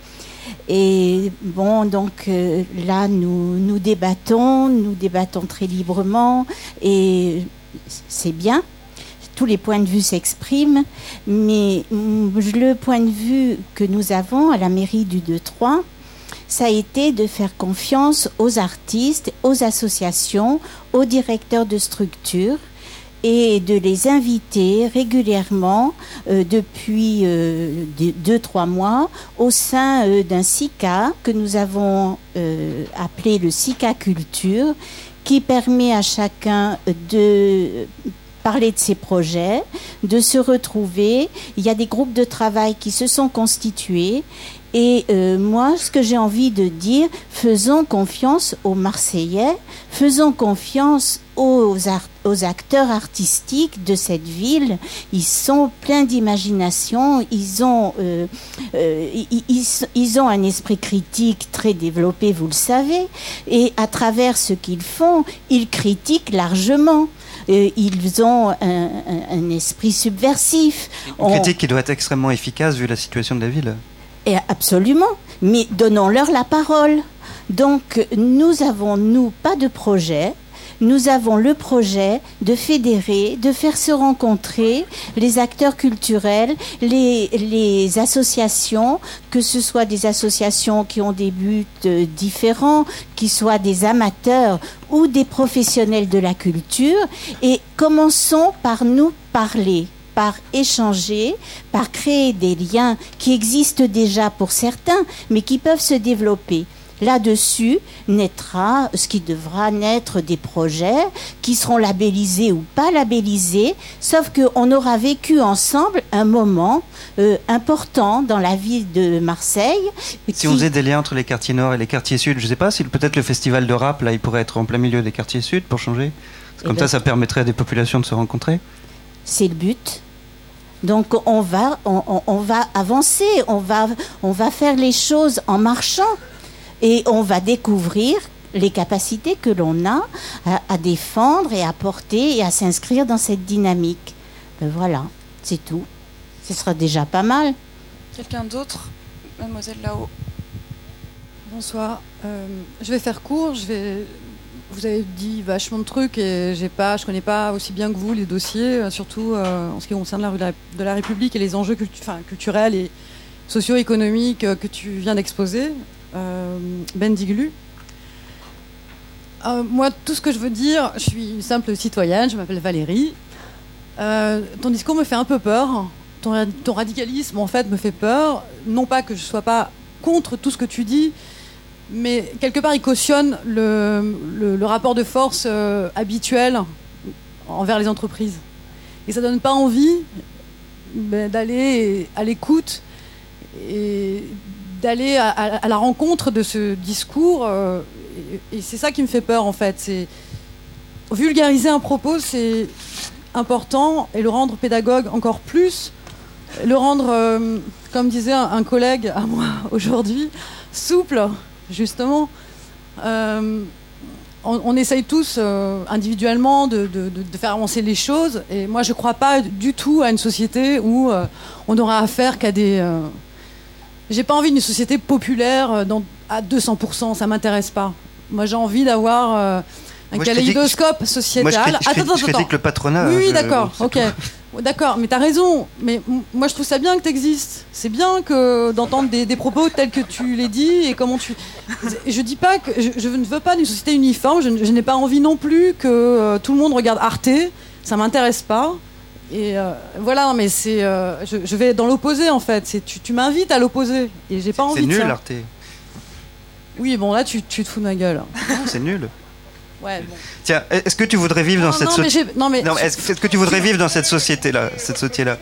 Et bon, donc euh, là, nous, nous débattons, nous débattons très librement et c'est bien. Tous les points de vue s'expriment, mais le point de vue que nous avons à la mairie du deux-trois, ça a été de faire confiance aux artistes, aux associations, aux directeurs de structures et de les inviter régulièrement euh, depuis euh, deux, trois mois au sein euh, d'un SICA que nous avons euh, appelé le SICA Culture, qui permet à chacun de parler de ses projets, de se retrouver. Il y a des groupes de travail qui se sont constitués. Et euh, moi, ce que j'ai envie de dire, faisons confiance aux Marseillais, faisons confiance aux, art- aux acteurs artistiques de cette ville. Ils sont pleins d'imagination, ils ont, euh, euh, ils, ils, ils ont un esprit critique très développé, vous le savez, et à travers ce qu'ils font, ils critiquent largement. Euh, ils ont un, un, un esprit subversif. Une critique On... qui doit être extrêmement efficace vu la situation de la ville. Et absolument, mais donnons-leur la parole. Donc, nous avons, nous, pas de projet. Nous avons le projet de fédérer, de faire se rencontrer les acteurs culturels, les, les associations, que ce soit des associations qui ont des buts différents, qui soient des amateurs ou des professionnels de la culture. Et commençons par nous parler. Par échanger, par créer des liens qui existent déjà pour certains, mais qui peuvent se développer. là-dessus naîtra ce qui devra naître des projets qui seront labellisés ou pas labellisés, sauf qu'on aura vécu ensemble un moment euh, important dans la ville de Marseille. Si qui... on faisait des liens entre les quartiers nord et les quartiers sud, je ne sais pas si peut-être le festival de rap, là, il pourrait être en plein milieu des quartiers sud pour changer. Comme ben, ça, ça permettrait à des populations de se rencontrer. C'est le but. Donc on va, on, on, on va avancer, on va, on va faire les choses en marchant et on va découvrir les capacités que l'on a à, à défendre et à porter et à s'inscrire dans cette dynamique. Ben voilà, c'est tout. Ce sera déjà pas mal. Quelqu'un d'autre? Mademoiselle là-haut. Bonsoir. Euh, je vais faire court. Je vais... Vous avez dit vachement de trucs et j'ai pas, je connais pas aussi bien que vous les dossiers, surtout euh, en ce qui concerne la rue de la, de la République et les enjeux cultu- enfin, culturels et socio-économiques euh, que tu viens d'exposer, euh, Ben Diglu. Euh, moi, tout ce que je veux dire, je suis une simple citoyenne, je m'appelle Valérie. Euh, ton discours me fait un peu peur. Ton, ton radicalisme, en fait, me fait peur. Non pas que je sois pas contre tout ce que tu dis, mais quelque part, il cautionne le, le, le rapport de force euh, habituel envers les entreprises. Et ça donne pas envie ben, d'aller à l'écoute et d'aller à, à, à la rencontre de ce discours. Euh, et, et c'est ça qui me fait peur, en fait. C'est vulgariser un propos, c'est important, et le rendre pédagogue encore plus. Le rendre, euh, comme disait un, un collègue à moi aujourd'hui, souple. Justement, euh, on, on essaye tous euh, individuellement de, de, de faire avancer les choses. Et moi, je ne crois pas du tout à une société où euh, on aura affaire qu'à des... Euh... J'ai pas envie d'une société populaire dans, à deux cents pour cent, ça ne m'intéresse pas. Moi, j'ai envie d'avoir euh, un moi, kaléidoscope critique, sociétal. Moi, je critique, attends, attends, je critique attends. le patronat. Oui, oui je... d'accord, ok. D'accord, mais t'as raison. Mais m- moi, je trouve ça bien que t'existes. C'est bien que d'entendre des, des propos tels que tu les dis et comment tu. Je dis pas que je, je ne veux pas d'une société uniforme. Je, je n'ai pas envie non plus que euh, tout le monde regarde Arte. Ça m'intéresse pas. Et euh, voilà, mais c'est. Euh, je, je vais dans l'opposé en fait. C'est tu, tu m'invites à l'opposé et j'ai pas envie. C'est de nul, ça. Arte. Oui, bon là, tu, tu te fous de ma gueule. Non, c'est nul. Ouais, bon. Tiens, est-ce que tu voudrais vivre non, dans cette société so... non, mais... non, est-ce, est-ce que tu voudrais vivre dans cette société-là, cette société-là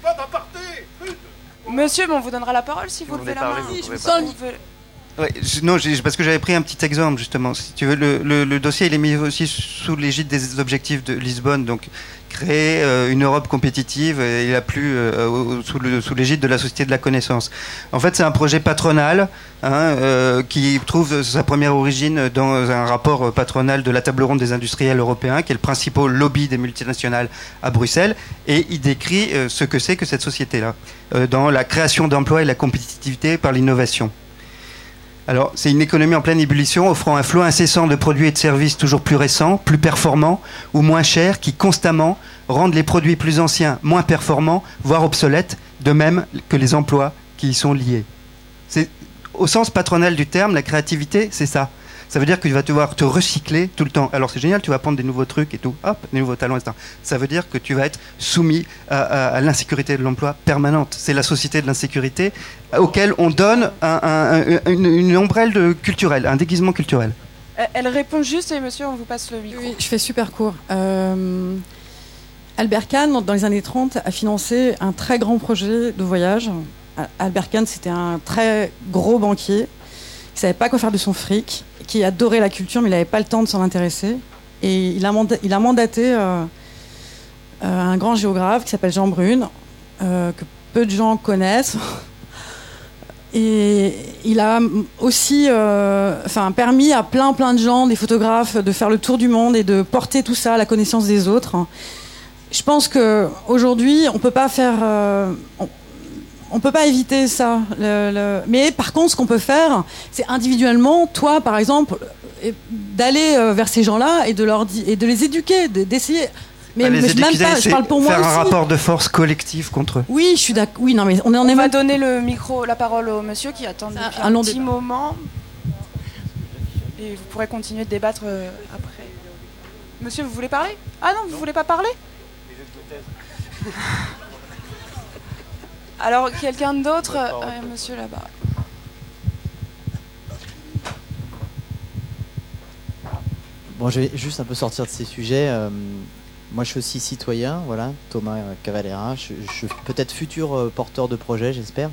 Monsieur, bon, on vous donnera la parole si vous, vous levez la main. Vous je me sens Ouais, je, non, j'ai, parce que j'avais pris un petit exemple justement. Si tu veux, le, le, le dossier il est mis aussi sous l'égide des objectifs de Lisbonne, donc créer euh, une Europe compétitive et la plus euh, sous, le, sous l'égide de la société de la connaissance. En fait, c'est un projet patronal hein, euh, qui trouve sa première origine dans un rapport patronal de la Table ronde des industriels européens, qui est le principal lobby des multinationales à Bruxelles, et il décrit euh, ce que c'est que cette société-là euh, dans la création d'emplois et la compétitivité par l'innovation. Alors, c'est une économie en pleine ébullition, offrant un flot incessant de produits et de services toujours plus récents, plus performants ou moins chers, qui constamment rendent les produits plus anciens moins performants, voire obsolètes, de même que les emplois qui y sont liés. C'est, au sens patronal du terme, la créativité, c'est ça. Ça veut dire que tu vas devoir te recycler tout le temps. Alors c'est génial, tu vas prendre des nouveaux trucs et tout, hop, des nouveaux talents, et cetera. Ça veut dire que tu vas être soumis à, à, à l'insécurité de l'emploi permanente. C'est la société de l'insécurité auquel on donne un, un, un, une, une ombrelle de culturelle, un déguisement culturel. Elle répond juste et monsieur, on vous passe le micro. Oui, je fais super court. Euh, Albert Kahn, dans les années trente, a financé un très grand projet de voyage. Albert Kahn, c'était un très gros banquier qui ne savait pas quoi faire de son fric, qui adorait la culture, mais il n'avait pas le temps de s'en intéresser. Et il a, manda- il a mandaté euh, euh, un grand géographe qui s'appelle Jean Brune, euh, que peu de gens connaissent. Et il a aussi euh, enfin, permis à plein plein de gens, des photographes, de faire le tour du monde et de porter tout ça à la connaissance des autres. Je pense qu'aujourd'hui, on ne peut pas faire... Euh, on, On peut pas éviter ça. Le, le... Mais par contre, ce qu'on peut faire, c'est individuellement, toi, par exemple, d'aller vers ces gens-là et de leur di- et de les éduquer, d'essayer. Mais, mais je, même pas, je parle pour moi aussi. Faire un aussi. rapport de force collectif contre eux. Oui, je suis d'accord. Oui, non, mais on est en On va donner le micro, la parole au monsieur qui attend depuis un, un long petit dé- moment. Et vous pourrez continuer de débattre euh, après. Monsieur, vous voulez parler? Ah non, vous voulez pas parler? Alors, quelqu'un d'autre euh, monsieur là-bas. Bon, je vais juste un peu sortir de ces sujets. Euh, moi, je suis aussi citoyen, voilà, Thomas Cavalera. Je, je suis peut-être futur euh, porteur de projet, j'espère.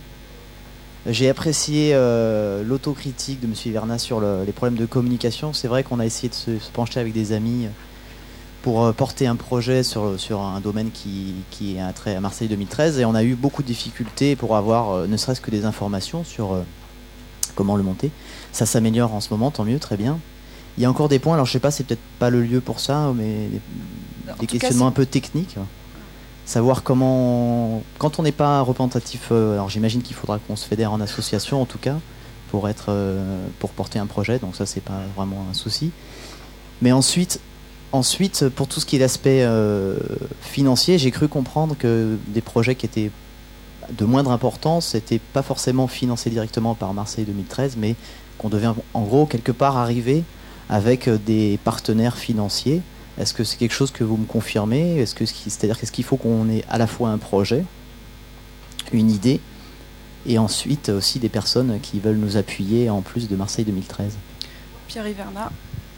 J'ai apprécié euh, l'autocritique de M. Hiverna sur le, les problèmes de communication. C'est vrai qu'on a essayé de se, se pencher avec des amis pour euh, porter un projet sur, sur un domaine qui, qui est un trait à Marseille deux mille treize, et on a eu beaucoup de difficultés pour avoir euh, ne serait-ce que des informations sur euh, comment le monter. Ça s'améliore en ce moment, tant mieux, très bien. Il y a encore des points, alors je sais pas, c'est peut-être pas le lieu pour ça, mais des, des questionnements cas, un peu techniques. Savoir comment, quand on n'est pas représentatif, euh, alors j'imagine qu'il faudra qu'on se fédère en association en tout cas pour être, euh, pour porter un projet, donc ça c'est pas vraiment un souci. Mais ensuite, ensuite pour tout ce qui est l'aspect euh, financier, j'ai cru comprendre que des projets qui étaient de moindre importance n'étaient pas forcément financés directement par Marseille deux mille treize, mais qu'on devait en gros quelque part arriver avec des partenaires financiers. Est-ce que c'est quelque chose que vous me confirmez ? Est-ce que, c'est-à-dire qu'est-ce qu'il faut qu'on ait à la fois un projet, une idée, et ensuite aussi des personnes qui veulent nous appuyer en plus de Marseille deux mille treize ? Pierre Hiverna.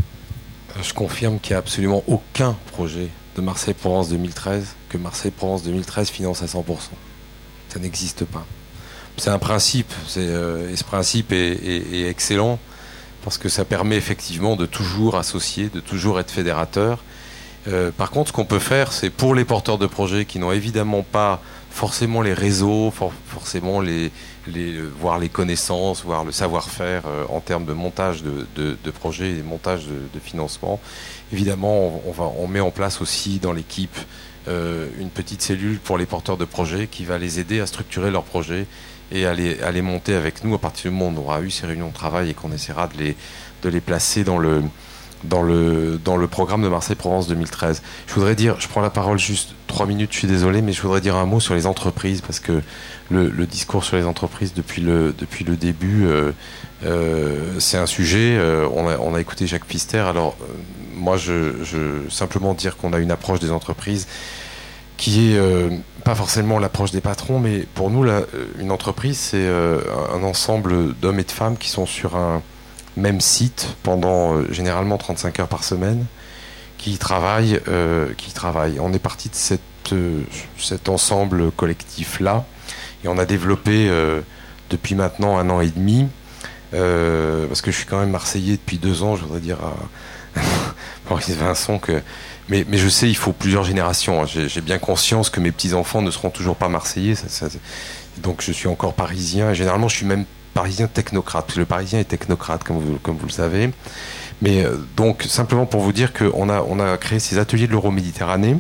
Je confirme qu'il n'y a absolument aucun projet de Marseille-Provence deux mille treize que Marseille-Provence deux mille treize finance à cent pour cent. Ça n'existe pas. C'est un principe, c'est, euh, et ce principe est, est, est excellent parce que ça permet effectivement de toujours associer, de toujours être fédérateur. Euh, par contre, ce qu'on peut faire, c'est pour les porteurs de projets qui n'ont évidemment pas forcément les réseaux, for- forcément les, les, voire les connaissances, voire le savoir-faire euh, en termes de montage de, de, de projets et montage de, de financement. Évidemment, on, on, va, on met en place aussi dans l'équipe euh, une petite cellule pour les porteurs de projets qui va les aider à structurer leurs projets et à les, à les monter avec nous à partir du moment où on aura eu ces réunions de travail et qu'on essaiera de les, de les placer dans le, dans, le, dans le programme de Marseille-Provence deux mille treize. Je voudrais dire, je prends la parole juste trois minutes, je suis désolé, mais je voudrais dire un mot sur les entreprises, parce que le, le discours sur les entreprises depuis le, depuis le début, euh, euh, c'est un sujet. Euh, on, a, on a écouté Jacques Pfister, alors euh, moi, je, je simplement dire qu'on a une approche des entreprises qui est euh, pas forcément l'approche des patrons, mais pour nous, la, une entreprise, c'est euh, un ensemble d'hommes et de femmes qui sont sur un même site pendant euh, généralement trente-cinq heures par semaine, qui travaillent. Euh, qui travaillent. On est parti de cette, euh, cet ensemble collectif-là, et on a développé euh, depuis maintenant un an et demi, euh, parce que je suis quand même Marseillais depuis deux ans, je voudrais dire à Maurice Vincent que... Mais, mais je sais, il faut plusieurs générations. J'ai, j'ai bien conscience que mes petits-enfants ne seront toujours pas Marseillais. Ça, ça, donc je suis encore parisien. Et généralement, je suis même parisien technocrate. Parce que le parisien est technocrate, comme vous, comme vous le savez. Mais euh, donc, simplement pour vous dire qu'on a, on a créé ces ateliers de l'Euroméditerranée,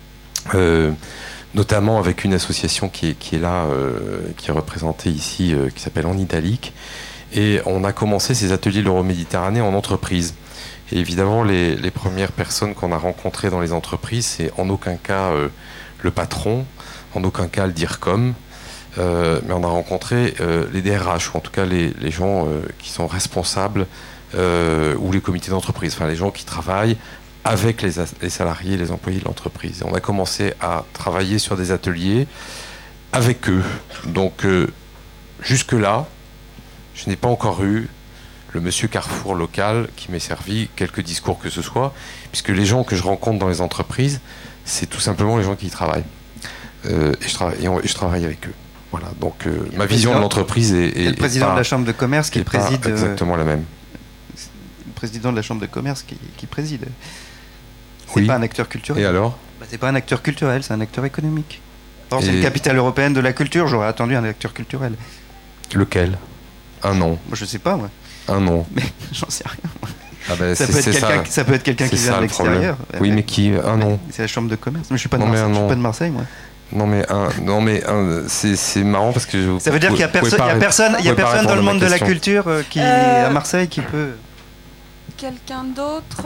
euh, notamment avec une association qui est, qui est là, euh, qui est représentée ici, euh, qui s'appelle En Italique. Et on a commencé ces ateliers de l'Euroméditerranée en entreprise. Et évidemment, les, les premières personnes qu'on a rencontrées dans les entreprises, c'est en aucun cas euh, le patron, en aucun cas le DIRCOM, euh, mais on a rencontré euh, les D R H, ou en tout cas les, les gens euh, qui sont responsables, euh, ou les comités d'entreprise, enfin les gens qui travaillent avec les, les salariés, les employés de l'entreprise. Et on a commencé à travailler sur des ateliers avec eux. Donc euh, jusque-là, je n'ai pas encore eu le monsieur Carrefour local qui m'ait servi quelque discours que ce soit, puisque les gens que je rencontre dans les entreprises, c'est tout simplement les gens qui y travaillent. Euh, et, je travaille, et, on, et je travaille avec eux. Voilà, donc euh, ma vision de l'entreprise est... est le président pas, de la Chambre de commerce qui préside... exactement la même. Le président de la Chambre de commerce qui, qui préside. C'est oui. pas un acteur culturel. Et alors bah, c'est pas un acteur culturel, c'est un acteur économique. Or, et... c'est une capitale européenne de la culture, j'aurais attendu un acteur culturel. Lequel? Un nom. Moi, je sais pas, moi. Un nom. Mais j'en sais rien. Ah ben, ça, c'est, peut c'est ça. ça peut être quelqu'un qui vient de l'extérieur. Oui, mais qui Un nom. C'est la Chambre de commerce. Mais je suis pas de Marseille, je suis pas de Marseille, moi. Non mais un, non mais un, c'est, c'est marrant parce que je, ça veut dire qu'il y a, perso- y a personne, il y a personne dans le monde de la culture euh, qui euh, à Marseille qui peut. Quelqu'un d'autre?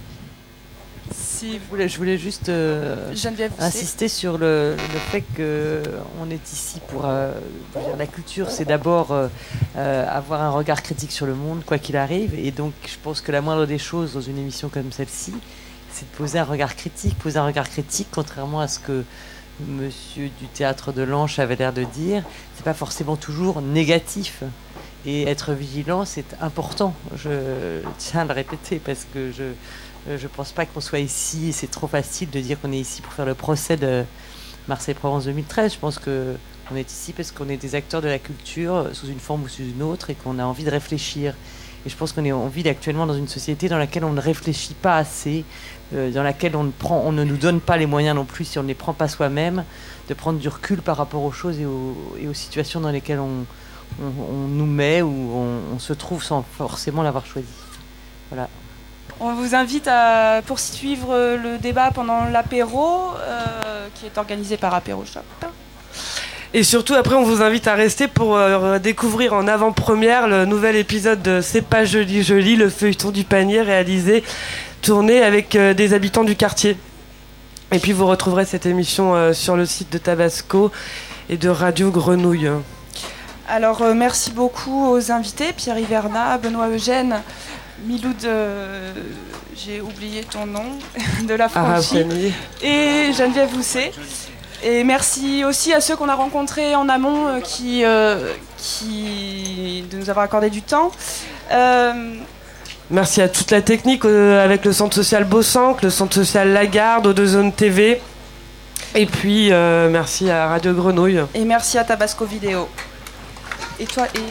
Si vous voulez, je voulais juste euh, insister sur le, le fait qu'on est ici pour euh, dire, la culture, c'est d'abord euh, euh, avoir un regard critique sur le monde, quoi qu'il arrive, et donc je pense que la moindre des choses dans une émission comme celle-ci, c'est de poser un regard critique, poser un regard critique, contrairement à ce que Monsieur du Théâtre de l'Anche avait l'air de dire, c'est pas forcément toujours négatif. Et être vigilant, c'est important. Je tiens à le répéter parce que je je pense pas qu'on soit ici. C'est trop facile de dire qu'on est ici pour faire le procès de Marseille-Provence deux mille treize. Je pense que on est ici parce qu'on est des acteurs de la culture sous une forme ou sous une autre et qu'on a envie de réfléchir. Et je pense qu'on est on vit actuellement dans une société dans laquelle on ne réfléchit pas assez, euh, dans laquelle on ne prend, on ne nous donne pas les moyens non plus si on ne les prend pas soi-même, de prendre du recul par rapport aux choses et aux, et aux situations dans lesquelles on On, on nous met ou on, on se trouve sans forcément l'avoir choisi. Voilà. On vous invite à poursuivre le débat pendant l'apéro euh, qui est organisé par Apéro Shop. Et surtout, après, on vous invite à rester pour euh, découvrir en avant-première le nouvel épisode de C'est pas joli joli, le feuilleton du panier réalisé, tourné avec euh, des habitants du quartier. Et puis vous retrouverez cette émission euh, sur le site de Tabasco et de Radio Grenouille. Alors, euh, merci beaucoup aux invités, Pierre Hiverna, Benoît Eugène, Miloud, euh, j'ai oublié ton nom, de la franchise, et Geneviève Housset. Et merci aussi à ceux qu'on a rencontrés en amont euh, qui, euh, qui, de nous avoir accordé du temps. Euh, Merci à toute la technique euh, avec le centre social Bossanc, le centre social Lagarde, O deux Zones T V. Et puis, euh, merci à Radio Grenouille. Et merci à Tabasco Vidéo. Et toi et...